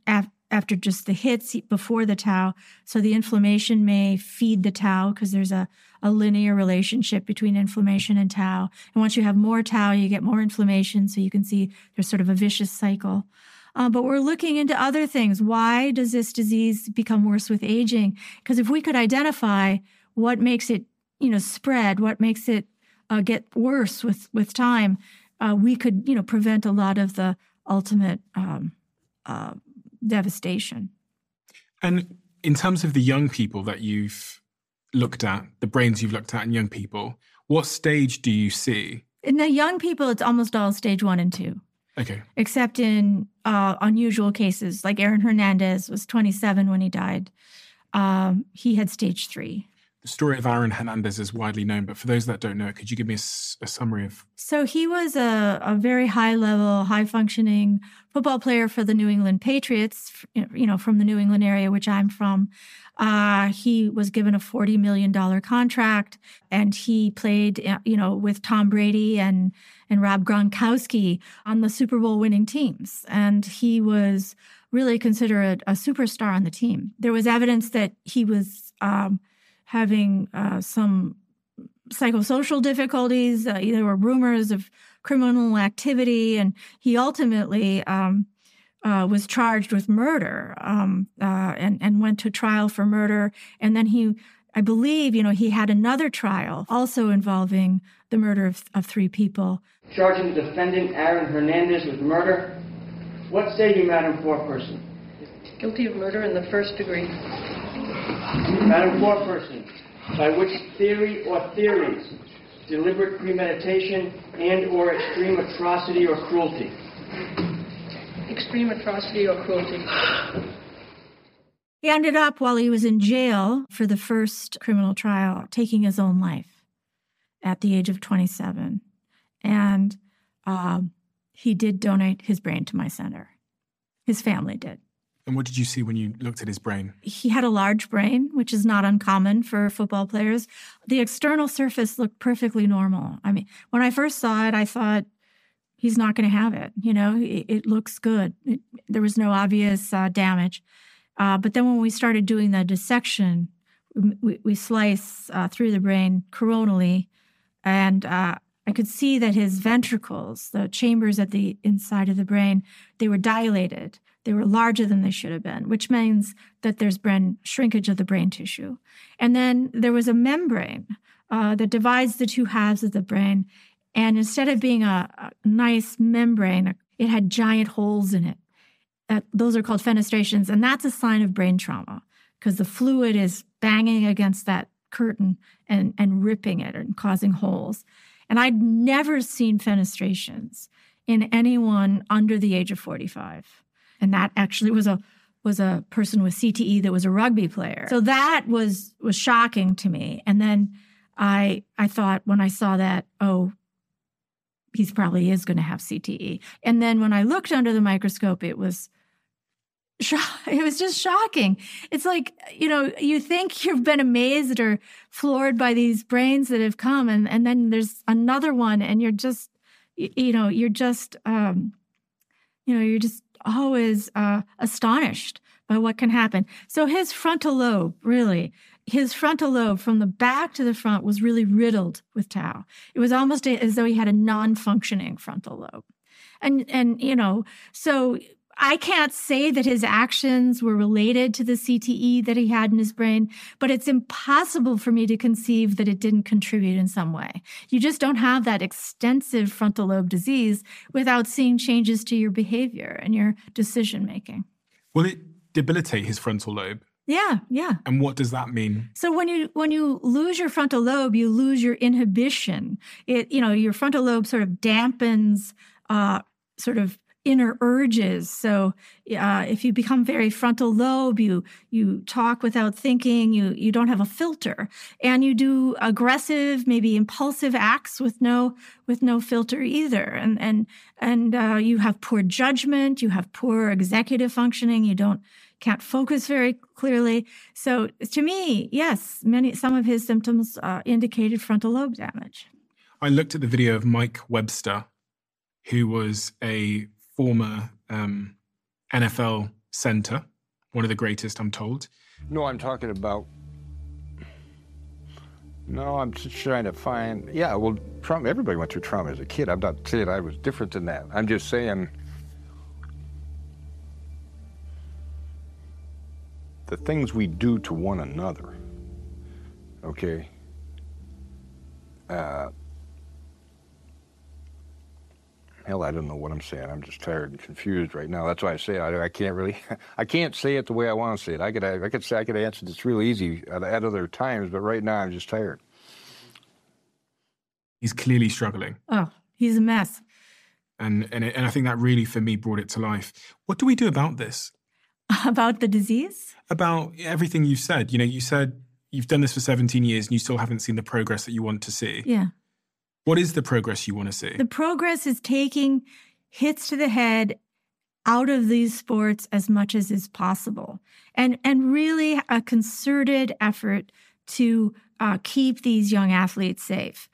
after just the hits before the tau. So the inflammation may feed the tau because there's a, a linear relationship between inflammation and tau. And once you have more tau, you get more inflammation. So you can see there's sort of a vicious cycle. Uh, but we're looking into other things. Why does this disease become worse with aging? Because if we could identify what makes it, you know, spread, what makes it uh, get worse with, with time, uh, we could, you know, prevent a lot of the ultimate um, uh, devastation. And in terms of the young people that you've looked at, the brains you've looked at in young people, what stage do you see? In the young people, it's almost all stage one and two. Okay. Except in uh, unusual cases, like Aaron Hernandez was twenty-seven when he died. Um, he had stage three. The story of Aaron Hernandez is widely known, but for those that don't know it, could you give me a, a summary of? So he was a, a very high-level, high-functioning football player for the New England Patriots, you know, from the New England area, which I'm from. Uh, he was given a forty million dollars contract, and he played, you know, with Tom Brady and, and Rob Gronkowski on the Super Bowl winning teams. And he was really considered a, a superstar on the team. There was evidence that he was um, having uh, some psychosocial difficulties. Uh, there were rumors of criminal activity, and he ultimately um, uh, was charged with murder um, uh, and, and went to trial for murder. And then he, I believe, you know, he had another trial also involving the murder of, of three people. Charging the defendant, Aaron Hernandez, with murder. What say you, Madam Foreperson? Guilty of murder in the first degree. Madam Foreperson, by which theory or theories, deliberate premeditation and or extreme atrocity or cruelty? Extreme atrocity or cruelty. He ended up, while he was in jail for the first criminal trial, taking his own life at the age of twenty-seven. And um, he did donate his brain to my center. His family did. And what did you see when you looked at his brain? He had a large brain, which is not uncommon for football players. The external surface looked perfectly normal. I mean, when I first saw it, I thought, he's not going to have it. You know, it, it looks good. It, there was no obvious uh, damage. Uh, but then when we started doing the dissection, we, we slice uh, through the brain coronally, and uh, I could see that his ventricles, the chambers at the inside of the brain, they were dilated. They were larger than they should have been, which means that there's brain shrinkage of the brain tissue. And then there was a membrane uh, that divides the two halves of the brain. And instead of being a, a nice membrane, it had giant holes in it. Uh, those are called fenestrations. And that's a sign of brain trauma because the fluid is banging against that curtain and, and ripping it and causing holes. And I'd never seen fenestrations in anyone under the age of forty-five. And that actually was a was a person with C T E that was a rugby player. So that was was shocking to me. And then I I thought when I saw that, oh, he's probably is going to have C T E. And then when I looked under the microscope, it was it was just shocking. It's like, you know, you think you've been amazed or floored by these brains that have come, and, and then there's another one, and you're just, you know, you're just, um, you know, you're just always uh, astonished by what can happen. So his frontal lobe, really, his frontal lobe from the back to the front was really riddled with tau. It was almost as though he had a non-functioning frontal lobe. And, and you know, so I can't say that his actions were related to the C T E that he had in his brain, but it's impossible for me to conceive that it didn't contribute in some way. You just don't have that extensive frontal lobe disease without seeing changes to your behavior and your decision-making. Will it debilitate his frontal lobe? Yeah, yeah. And what does that mean? So when you when you lose your frontal lobe, you lose your inhibition. It, you know, your frontal lobe sort of dampens uh, sort of inner urges. So uh, if you become very frontal lobe, you you talk without thinking, you you don't have a filter, and you do aggressive, maybe impulsive acts with no with no filter either. And and and uh, you have poor judgment, you have poor executive functioning, you don't can't focus very clearly. So to me, yes, many some of his symptoms uh, indicated frontal lobe damage. I looked at the video of Mike Webster, who was a former um, N F L center one of the greatest, I'm told. No, I'm talking about... No, I'm just trying to find... Yeah, well, trauma, everybody went through trauma as a kid. I'm not saying I was different than that. I'm just saying... the things we do to one another, okay? Uh, hell, I don't know what I'm saying. I'm just tired and confused right now. That's why I say I, I can't really, I can't say it the way I want to say it. I could, I could say I could answer this real easy at, at other times, but right now I'm just tired. He's clearly struggling. Oh, he's a mess. And and, it, and I think that really, for me, brought it to life. What do we do about this? About the disease? About everything you've said. You know, you said you've done this for seventeen years and you still haven't seen the progress that you want to see. Yeah. What is the progress you want to see? The progress is taking hits to the head out of these sports as much as is possible. And, and really a concerted effort to uh, keep these young athletes safe.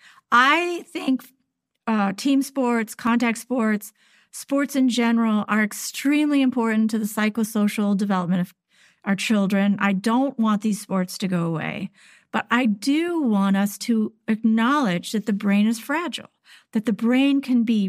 I think uh, team sports, contact sports, sports in general are extremely important to the psychosocial development of our children. I don't want these sports to go away, but I do want us to acknowledge that the brain is fragile, that the brain can be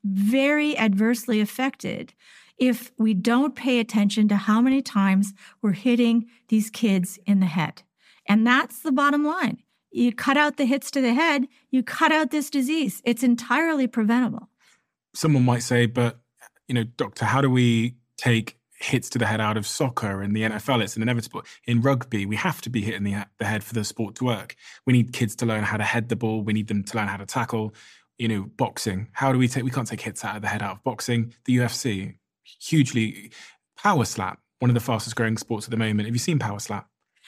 very adversely affected if we don't pay attention to how many times we're hitting these kids in the head. And that's the bottom line. You cut out the hits to the head, you cut out this disease. It's entirely preventable. Someone might say, but, you know, doctor, how do we take hits to the head out of soccer and the N F L? It's an inevitable. In rugby, we have to be hitting the, the head for the sport to work. We need kids to learn how to head the ball. We need them to learn how to tackle. You know, boxing. How do we take, we can't take hits out of the head out of boxing. The U F C, hugely, power slap, one of the fastest growing sports at the moment. Have you seen power slap?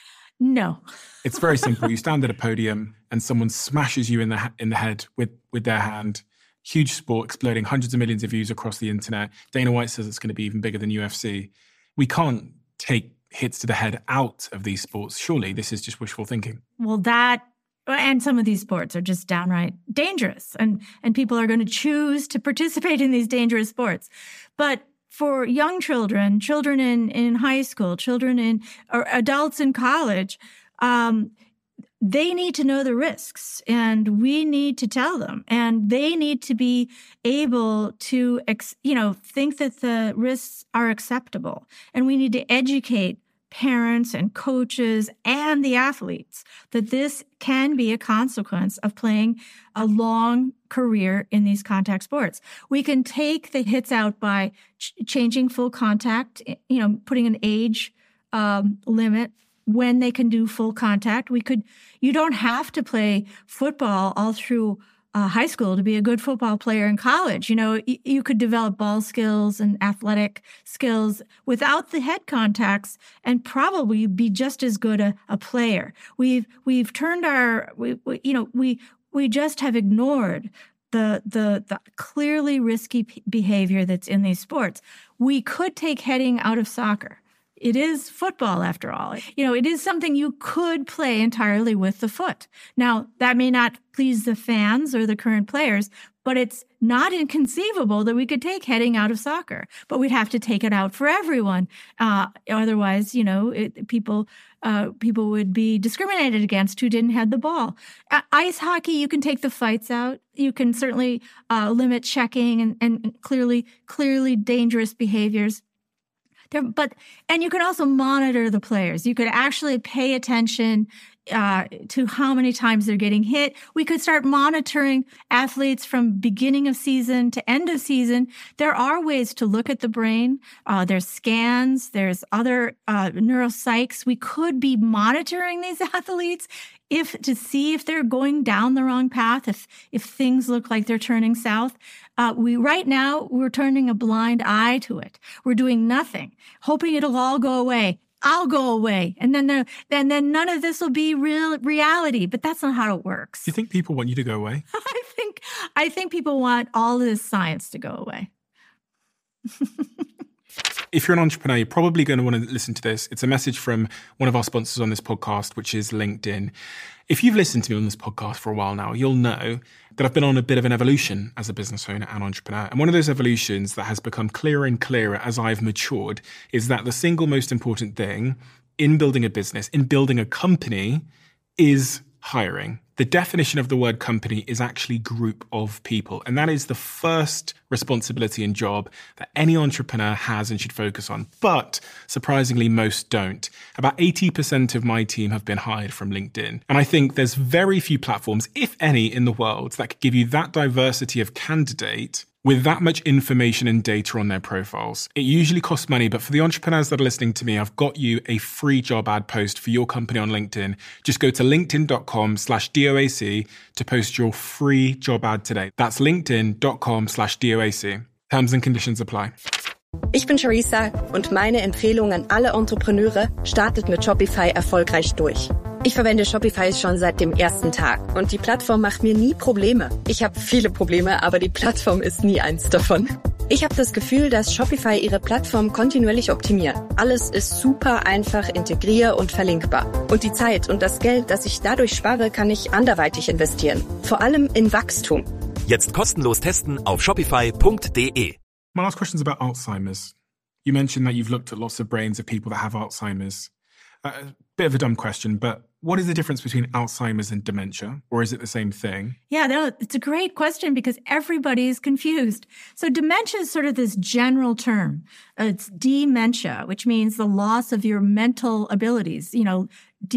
No. It's very simple. You stand at a podium and someone smashes you in the in the head with, with their hand. Huge sport, exploding hundreds of millions of views across the internet. Dana White says it's going to be even bigger than U F C. We can't take hits to the head out of these sports. Surely this is just wishful thinking. Well, that, and some of these sports are just downright dangerous, and, and people are going to choose to participate in these dangerous sports. But for young children, children in, in high school, children in, or adults in college, um, they need to know the risks, and we need to tell them, and they need to be able to, ex, you know, think that the risks are acceptable. And we need to educate parents and coaches and the athletes that this can be a consequence of playing a long career in these contact sports. We can take the hits out by ch- changing full contact, you know, putting an age um, limit when they can do full contact. We could, you don't have to play football all through uh, high school to be a good football player in college. You know, y- you could develop ball skills and athletic skills without the head contacts and probably be just as good a, a player. We've, we've turned our, we, we, you know, we, we just have ignored the, the, the clearly risky p- behavior that's in these sports. We could take heading out of soccer. It is football, after all. You know, it is something you could play entirely with the foot. Now, that may not please the fans or the current players, but it's not inconceivable that we could take heading out of soccer. But we'd have to take it out for everyone. Uh, otherwise, you know, it, people uh, people would be discriminated against who didn't head the ball. Uh, ice hockey, you can take the fights out. You can certainly uh, limit checking and, and clearly clearly dangerous behaviors. There, but, and you can also monitor the players. You could actually pay attention uh, to how many times they're getting hit. We could start monitoring athletes from beginning of season to end of season. There are ways to look at the brain. Uh, there's scans. There's other uh, neuropsychs. We could be monitoring these athletes if to see if they're going down the wrong path, if if things look like they're turning south. Uh, we right now, we're turning a blind eye to it. We're doing nothing, hoping it'll all go away. I'll go away. And then there, then, then none of this will be real reality. But that's not how it works. Do you think people want you to go away? I think, I think people want all this science to go away. If you're an entrepreneur, you're probably going to want to listen to this. It's a message from one of our sponsors on this podcast, which is LinkedIn. If you've listened to me on this podcast for a while now, you'll know that I've been on a bit of an evolution as a business owner and entrepreneur. And one of those evolutions that has become clearer and clearer as I've matured is that the single most important thing in building a business, in building a company, is hiring. The definition of the word company is actually group of people. And that is the first responsibility and job that any entrepreneur has and should focus on. But surprisingly, most don't. About eighty percent of my team have been hired from LinkedIn. And I think there's very few platforms, if any, in the world that could give you that diversity of candidate with that much information and data on their profiles. It usually costs money, but for the entrepreneurs that are listening to me, I've got you a free job ad post for your company on LinkedIn. Just go to linkedin.com slash DOAC to post your free job ad today. That's linkedin.com slash DOAC. Terms and conditions apply. Ich bin Charissa und meine Empfehlung an alle Entrepreneure, startet mit Shopify erfolgreich durch. Ich verwende Shopify schon seit dem ersten Tag und die Plattform macht mir nie Probleme. Ich habe viele Probleme, aber die Plattform ist nie eins davon. Ich habe das Gefühl, dass Shopify ihre Plattform kontinuierlich optimiert. Alles ist super einfach, integrier- und verlinkbar. Und die Zeit und das Geld, das ich dadurch spare, kann ich anderweitig investieren. Vor allem in Wachstum. Jetzt kostenlos testen auf shopify punkt de. My last question is about Alzheimer's. You mentioned that you've looked at lots of brains of people that have Alzheimer's. A uh, bit of a dumb question, but what is the difference between Alzheimer's and dementia? Or is it the same thing? Yeah, no, it's a great question because everybody is confused. So dementia is sort of this general term. Uh, it's dementia, which means the loss of your mental abilities, you know,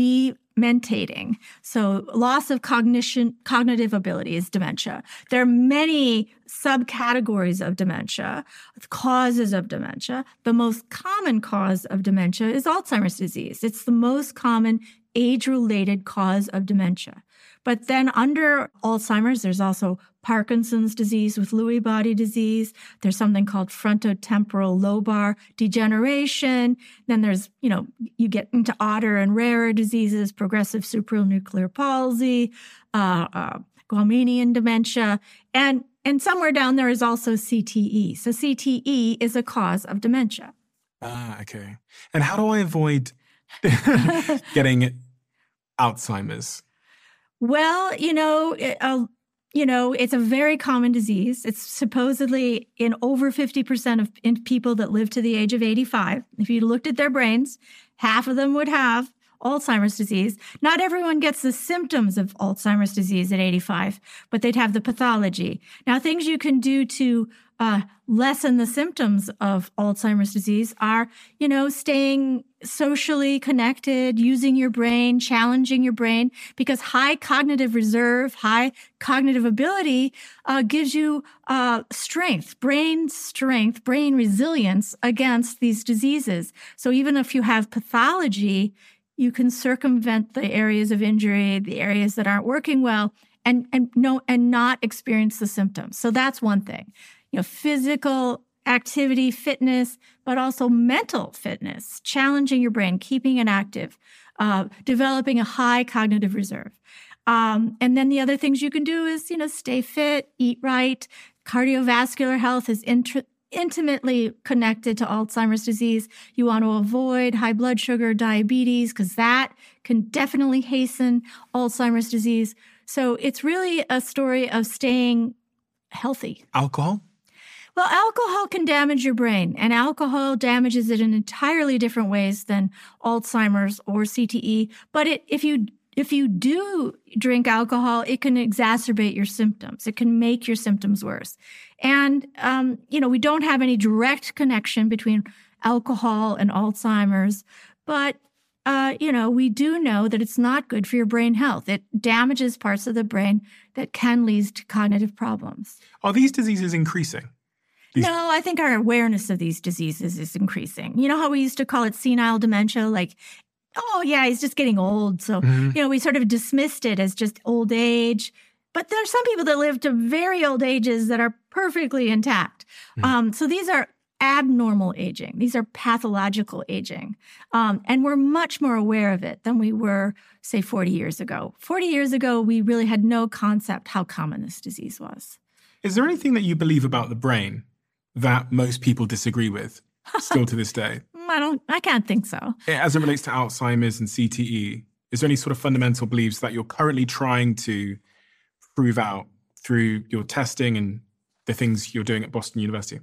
dementating. So loss of cognition, cognitive ability is dementia. There are many subcategories of dementia, causes of dementia. The most common cause of dementia is Alzheimer's disease. It's the most common age-related cause of dementia. But then under Alzheimer's, there's also Parkinson's disease with Lewy body disease. There's something called frontotemporal lobar degeneration. Then there's, you know, you get into odder and rarer diseases, progressive supranuclear palsy, uh, uh, Galmanian dementia, and and somewhere down there is also C T E. So C T E is a cause of dementia. Ah, okay. And how do I avoid getting Alzheimer's? Well, you know, it, uh, you know, it's a very common disease. It's supposedly in over fifty percent of in people that live to the age of eighty-five. If you looked at their brains, half of them would have Alzheimer's disease. Not everyone gets the symptoms of Alzheimer's disease at eighty-five, but they'd have the pathology. Now, things you can do to uh, lessen the symptoms of Alzheimer's disease are, you know, staying socially connected, using your brain, challenging your brain, because high cognitive reserve, high cognitive ability uh, gives you uh, strength, brain strength, brain resilience against these diseases. So even if you have pathology, you can circumvent the areas of injury, the areas that aren't working well, and and no and not experience the symptoms. So that's one thing. You know, physical activity, fitness, but also mental fitness, challenging your brain, keeping it active, uh, developing a high cognitive reserve. Um, and then the other things you can do is, you know, stay fit, eat right. Cardiovascular health is int- intimately connected to Alzheimer's disease. You want to avoid high blood sugar, diabetes, because that can definitely hasten Alzheimer's disease. So it's really a story of staying healthy. Alcohol? Well, alcohol can damage your brain, and alcohol damages it in entirely different ways than Alzheimer's or C T E. But it, if you if you do drink alcohol, it can exacerbate your symptoms. It can make your symptoms worse. And, um, you know, we don't have any direct connection between alcohol and Alzheimer's, but, uh, you know, we do know that it's not good for your brain health. It damages parts of the brain that can lead to cognitive problems. Are these diseases increasing? These- No, I think our awareness of these diseases is increasing. You know how we used to call it senile dementia? Like, oh, yeah, he's just getting old. So, mm-hmm. you know, we sort of dismissed it as just old age. But there are some people that live to very old ages that are perfectly intact. Mm-hmm. Um, so these are abnormal aging. These are pathological aging. Um, and we're much more aware of it than we were, say, forty years ago. forty years ago, we really had no concept how common this disease was. Is there anything that you believe about the brain that most people disagree with? still to this day? I don't, I can't think so. As it relates to Alzheimer's and C T E, is there any sort of fundamental beliefs that you're currently trying to prove out through your testing and the things you're doing at Boston University?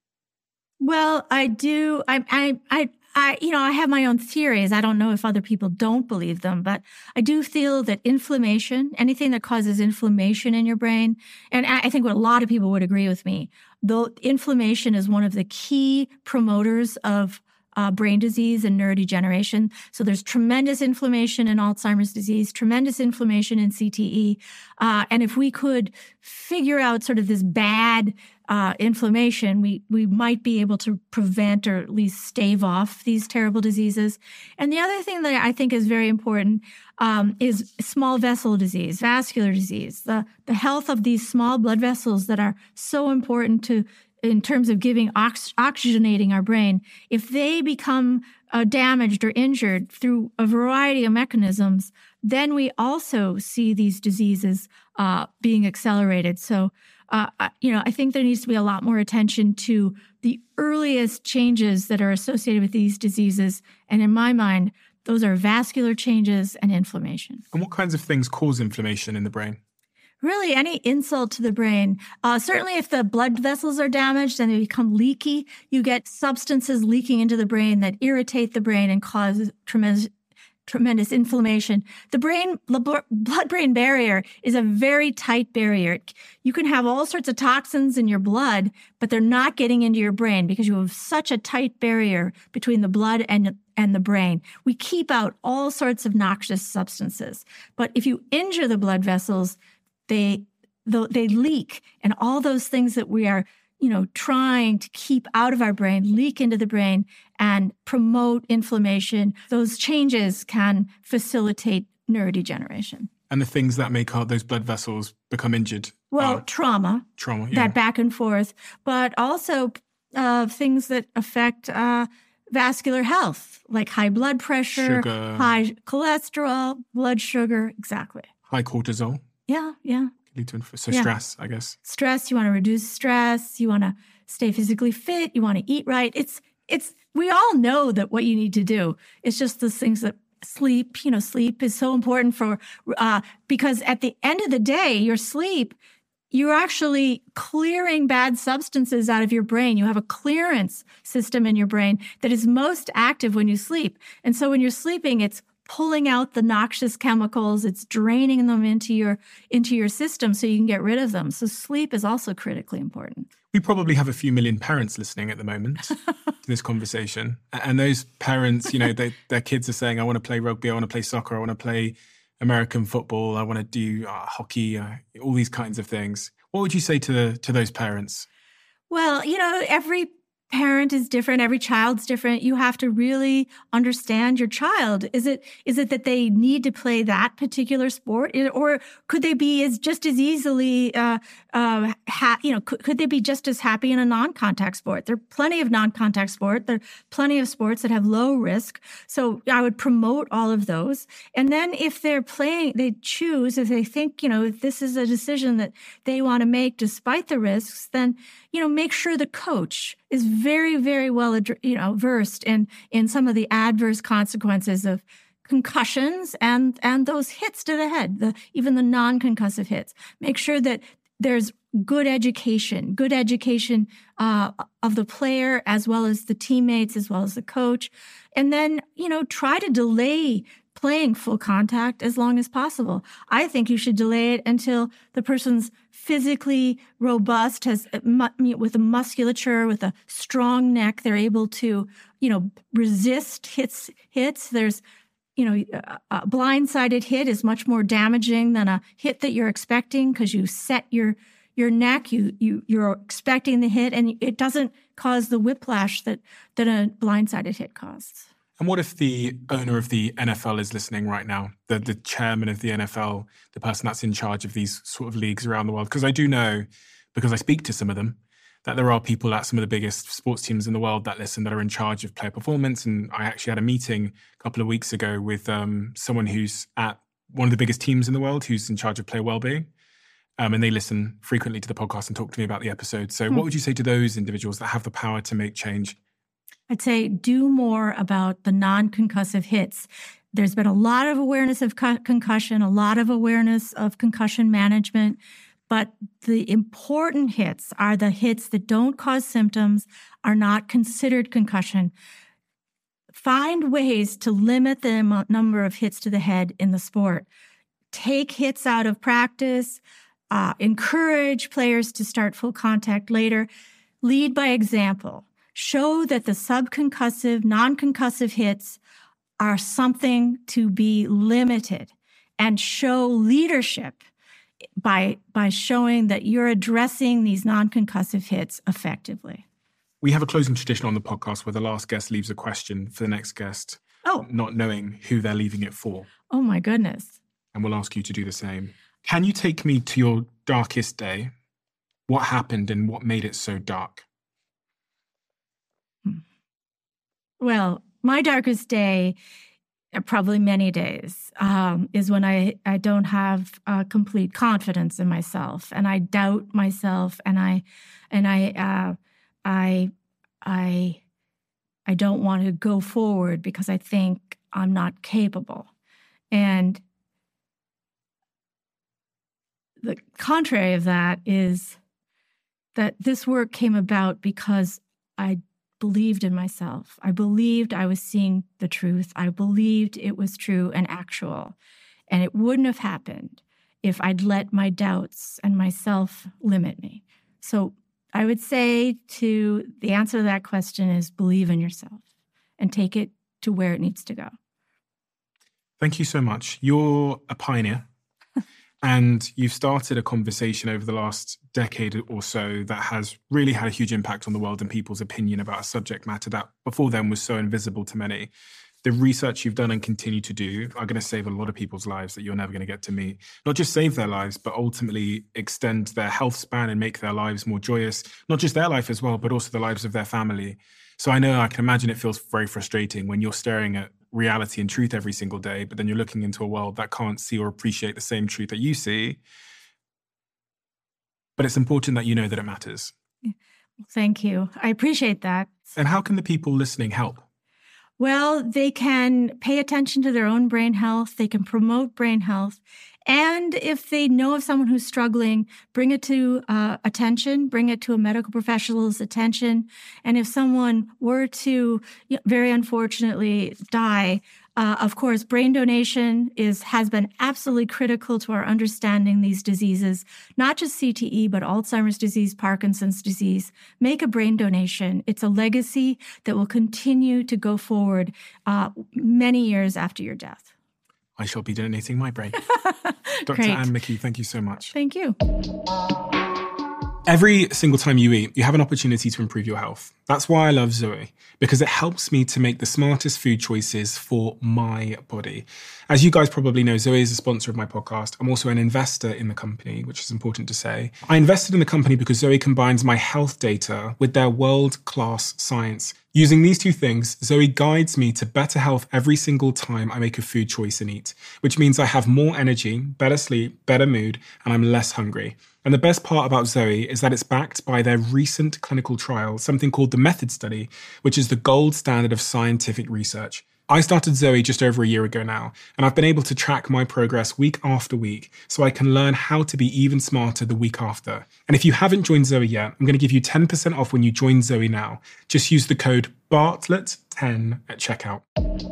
Well, I do. I, I, I, I, you know, I have my own theories. I don't know if other people don't believe them, but I do feel that inflammation, anything that causes inflammation in your brain, and I think what a lot of people would agree with me, though inflammation is one of the key promoters of Uh, brain disease and neurodegeneration. So there's tremendous inflammation in Alzheimer's disease, tremendous inflammation in C T E. Uh, and if we could figure out sort of this bad uh, inflammation, we, we might be able to prevent or at least stave off these terrible diseases. And the other thing that I think is very important um, is small vessel disease, vascular disease, the, the health of these small blood vessels that are so important to in terms of giving ox- oxygenating our brain. If they become uh, damaged or injured through a variety of mechanisms, then we also see these diseases uh, being accelerated. So, uh, you know, I think there needs to be a lot more attention to the earliest changes that are associated with these diseases. And in my mind, those are vascular changes and inflammation. And what kinds of things cause inflammation in the brain? Really, any insult to the brain. Uh, certainly, if the blood vessels are damaged and they become leaky, you get substances leaking into the brain that irritate the brain and cause tremendous, tremendous inflammation. The brain, blood-brain barrier is a very tight barrier. You can have all sorts of toxins in your blood, but they're not getting into your brain because you have such a tight barrier between the blood and and the brain. We keep out all sorts of noxious substances. But if you injure the blood vessels, They they leak, and all those things that we are, you know, trying to keep out of our brain leak into the brain and promote inflammation. Those changes can facilitate neurodegeneration. And the things that make our, those blood vessels become injured? Well, are trauma. Trauma, yeah. That back and forth, but also uh, things that affect uh, vascular health, like high blood pressure, Sugar. high cholesterol, blood sugar, exactly. High cortisol. Yeah, yeah. Lead to inf- so yeah. stress, I guess. Stress, you want to reduce stress, you want to stay physically fit, you want to eat right. It's, it's, we all know that what you need to do. It's just those things that sleep, you know, sleep is so important for, uh, because at the end of the day, your sleep, you're actually clearing bad substances out of your brain. You have a clearance system in your brain that is most active when you sleep. And so when you're sleeping, it's pulling out the noxious chemicals, it's draining them into your into your system so you can get rid of them. So sleep is also critically important. We probably have a few million parents listening at the moment to this conversation. And those parents, you know, they, their kids are saying, I want to play rugby, I want to play soccer, I want to play American football, I want to do uh, hockey, uh, all these kinds of things. What would you say to the, to those parents? Well, you know, every parent is different. Every child's different. You have to really understand your child. Is it is it that they need to play that particular sport, or could they be as just as easily, uh, uh, ha- you know, could, could they be just as happy in a non-contact sport? There are plenty of non-contact sport. There are plenty of sports that have low risk. So I would promote all of those. And then if they're playing, they choose, if they think, you know, if this is a decision that they want to make despite the risks, then, you know, make sure the coach is very, very well, you know, versed in, in some of the adverse consequences of concussions and, and those hits to the head, the, even the non-concussive hits. Make sure that there's good education, good education uh, of the player as well as the teammates, as well as the coach. And then, you know, try to delay playing full contact as long as possible. I think you should delay it until the person's physically robust, has with a musculature, with a strong neck, they're able to, you know, resist hits. Hits. There's, you know, a blindsided hit is much more damaging than a hit that you're expecting because you set your your neck. You you you're expecting the hit, and it doesn't cause the whiplash that that a blindsided hit causes. And what if the owner of the N F L is listening right now, the the chairman of the N F L, the person that's in charge of these sort of leagues around the world? Because I do know, because I speak to some of them, that there are people at some of the biggest sports teams in the world that listen, that are in charge of player performance. And I actually had a meeting a couple of weeks ago with um, someone who's at one of the biggest teams in the world, who's in charge of player well-being. Um, and they listen frequently to the podcast and talk to me about the episode. So mm. what would you say to those individuals that have the power to make change? I'd say do more about the non-concussive hits. There's been a lot of awareness of co- concussion, a lot of awareness of concussion management, but the important hits are the hits that don't cause symptoms, are not considered concussion. Find ways to limit the amount, number of hits to the head in the sport. Take hits out of practice, uh, encourage players to start full contact later. Lead by example. Show that the subconcussive, non-concussive hits are something to be limited, and show leadership by, by showing that you're addressing these non-concussive hits effectively. We have a closing tradition on the podcast where the last guest leaves a question for the next guest, oh. not knowing who they're leaving it for. Oh, my goodness. And we'll ask you to do the same. Can you take me to your darkest day? What happened and what made it so dark? Well, my darkest day, probably many days, um, is when I, I don't have uh, complete confidence in myself, and I doubt myself, and I and I uh, I I I don't want to go forward because I think I'm not capable. And the contrary of that is that this work came about because I believed in myself. I believed I was seeing the truth. I believed it was true and actual. And it wouldn't have happened if I'd let my doubts and myself limit me. So I would say to the answer to that question is believe in yourself and take it to where it needs to go. Thank you so much. You're a pioneer. And you've started a conversation over the last decade or so that has really had a huge impact on the world and people's opinion about a subject matter that before then was so invisible to many. The research you've done and continue to do are going to save a lot of people's lives that you're never going to get to meet. Not just save their lives, but ultimately extend their health span and make their lives more joyous. Not just their life as well, but also the lives of their family. So I know I can imagine it feels very frustrating when you're staring at reality and truth every single day, but then you're looking into a world that can't see or appreciate the same truth that you see. But it's important that you know that it matters. Thank you. I appreciate that. And how can the people listening help? Well, they can pay attention to their own brain health. They can promote brain health. And if they know of someone who's struggling, bring it to uh, attention, bring it to a medical professional's attention. And if someone were to, you know, very unfortunately die, uh, of course, brain donation is has been absolutely critical to our understanding these diseases, not just C T E, but Alzheimer's disease, Parkinson's disease. Make a brain donation. It's a legacy that will continue to go forward uh, many years after your death. I shall be donating my brain. Doctor Great. Anne Mickey, thank you so much. Thank you. Every single time you eat, you have an opportunity to improve your health. That's why I love Zoe, because it helps me to make the smartest food choices for my body. As you guys probably know, Zoe is a sponsor of my podcast. I'm also an investor in the company, which is important to say. I invested in the company because Zoe combines my health data with their world-class science. Using these two things, Zoe guides me to better health every single time I make a food choice and eat, which means I have more energy, better sleep, better mood, and I'm less hungry. And the best part about Zoe is that it's backed by their recent clinical trial, something called the METHOD study, which is the gold standard of scientific research. I started Zoe just over a year ago now, and I've been able to track my progress week after week so I can learn how to be even smarter the week after. And if you haven't joined Zoe yet, I'm going to give you ten percent off when you join Zoe now. Just use the code Bartlett ten at checkout.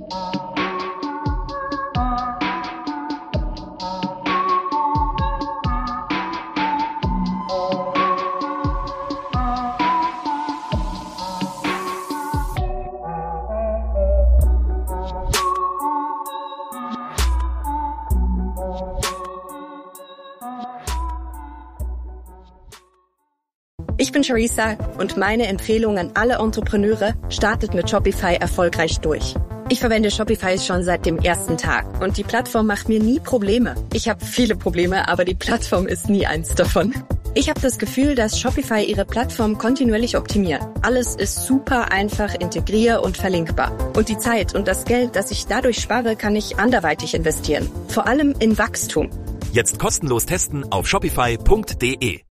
Ich bin Charissa und meine Empfehlung an alle Entrepreneure, startet mit Shopify erfolgreich durch. Ich verwende Shopify schon seit dem ersten Tag und die Plattform macht mir nie Probleme. Ich habe viele Probleme, aber die Plattform ist nie eins davon. Ich habe das Gefühl, dass Shopify ihre Plattform kontinuierlich optimiert. Alles ist super einfach, integrier- und verlinkbar. Und die Zeit und das Geld, das ich dadurch spare, kann ich anderweitig investieren. Vor allem in Wachstum. Jetzt kostenlos testen auf shopify punkt de.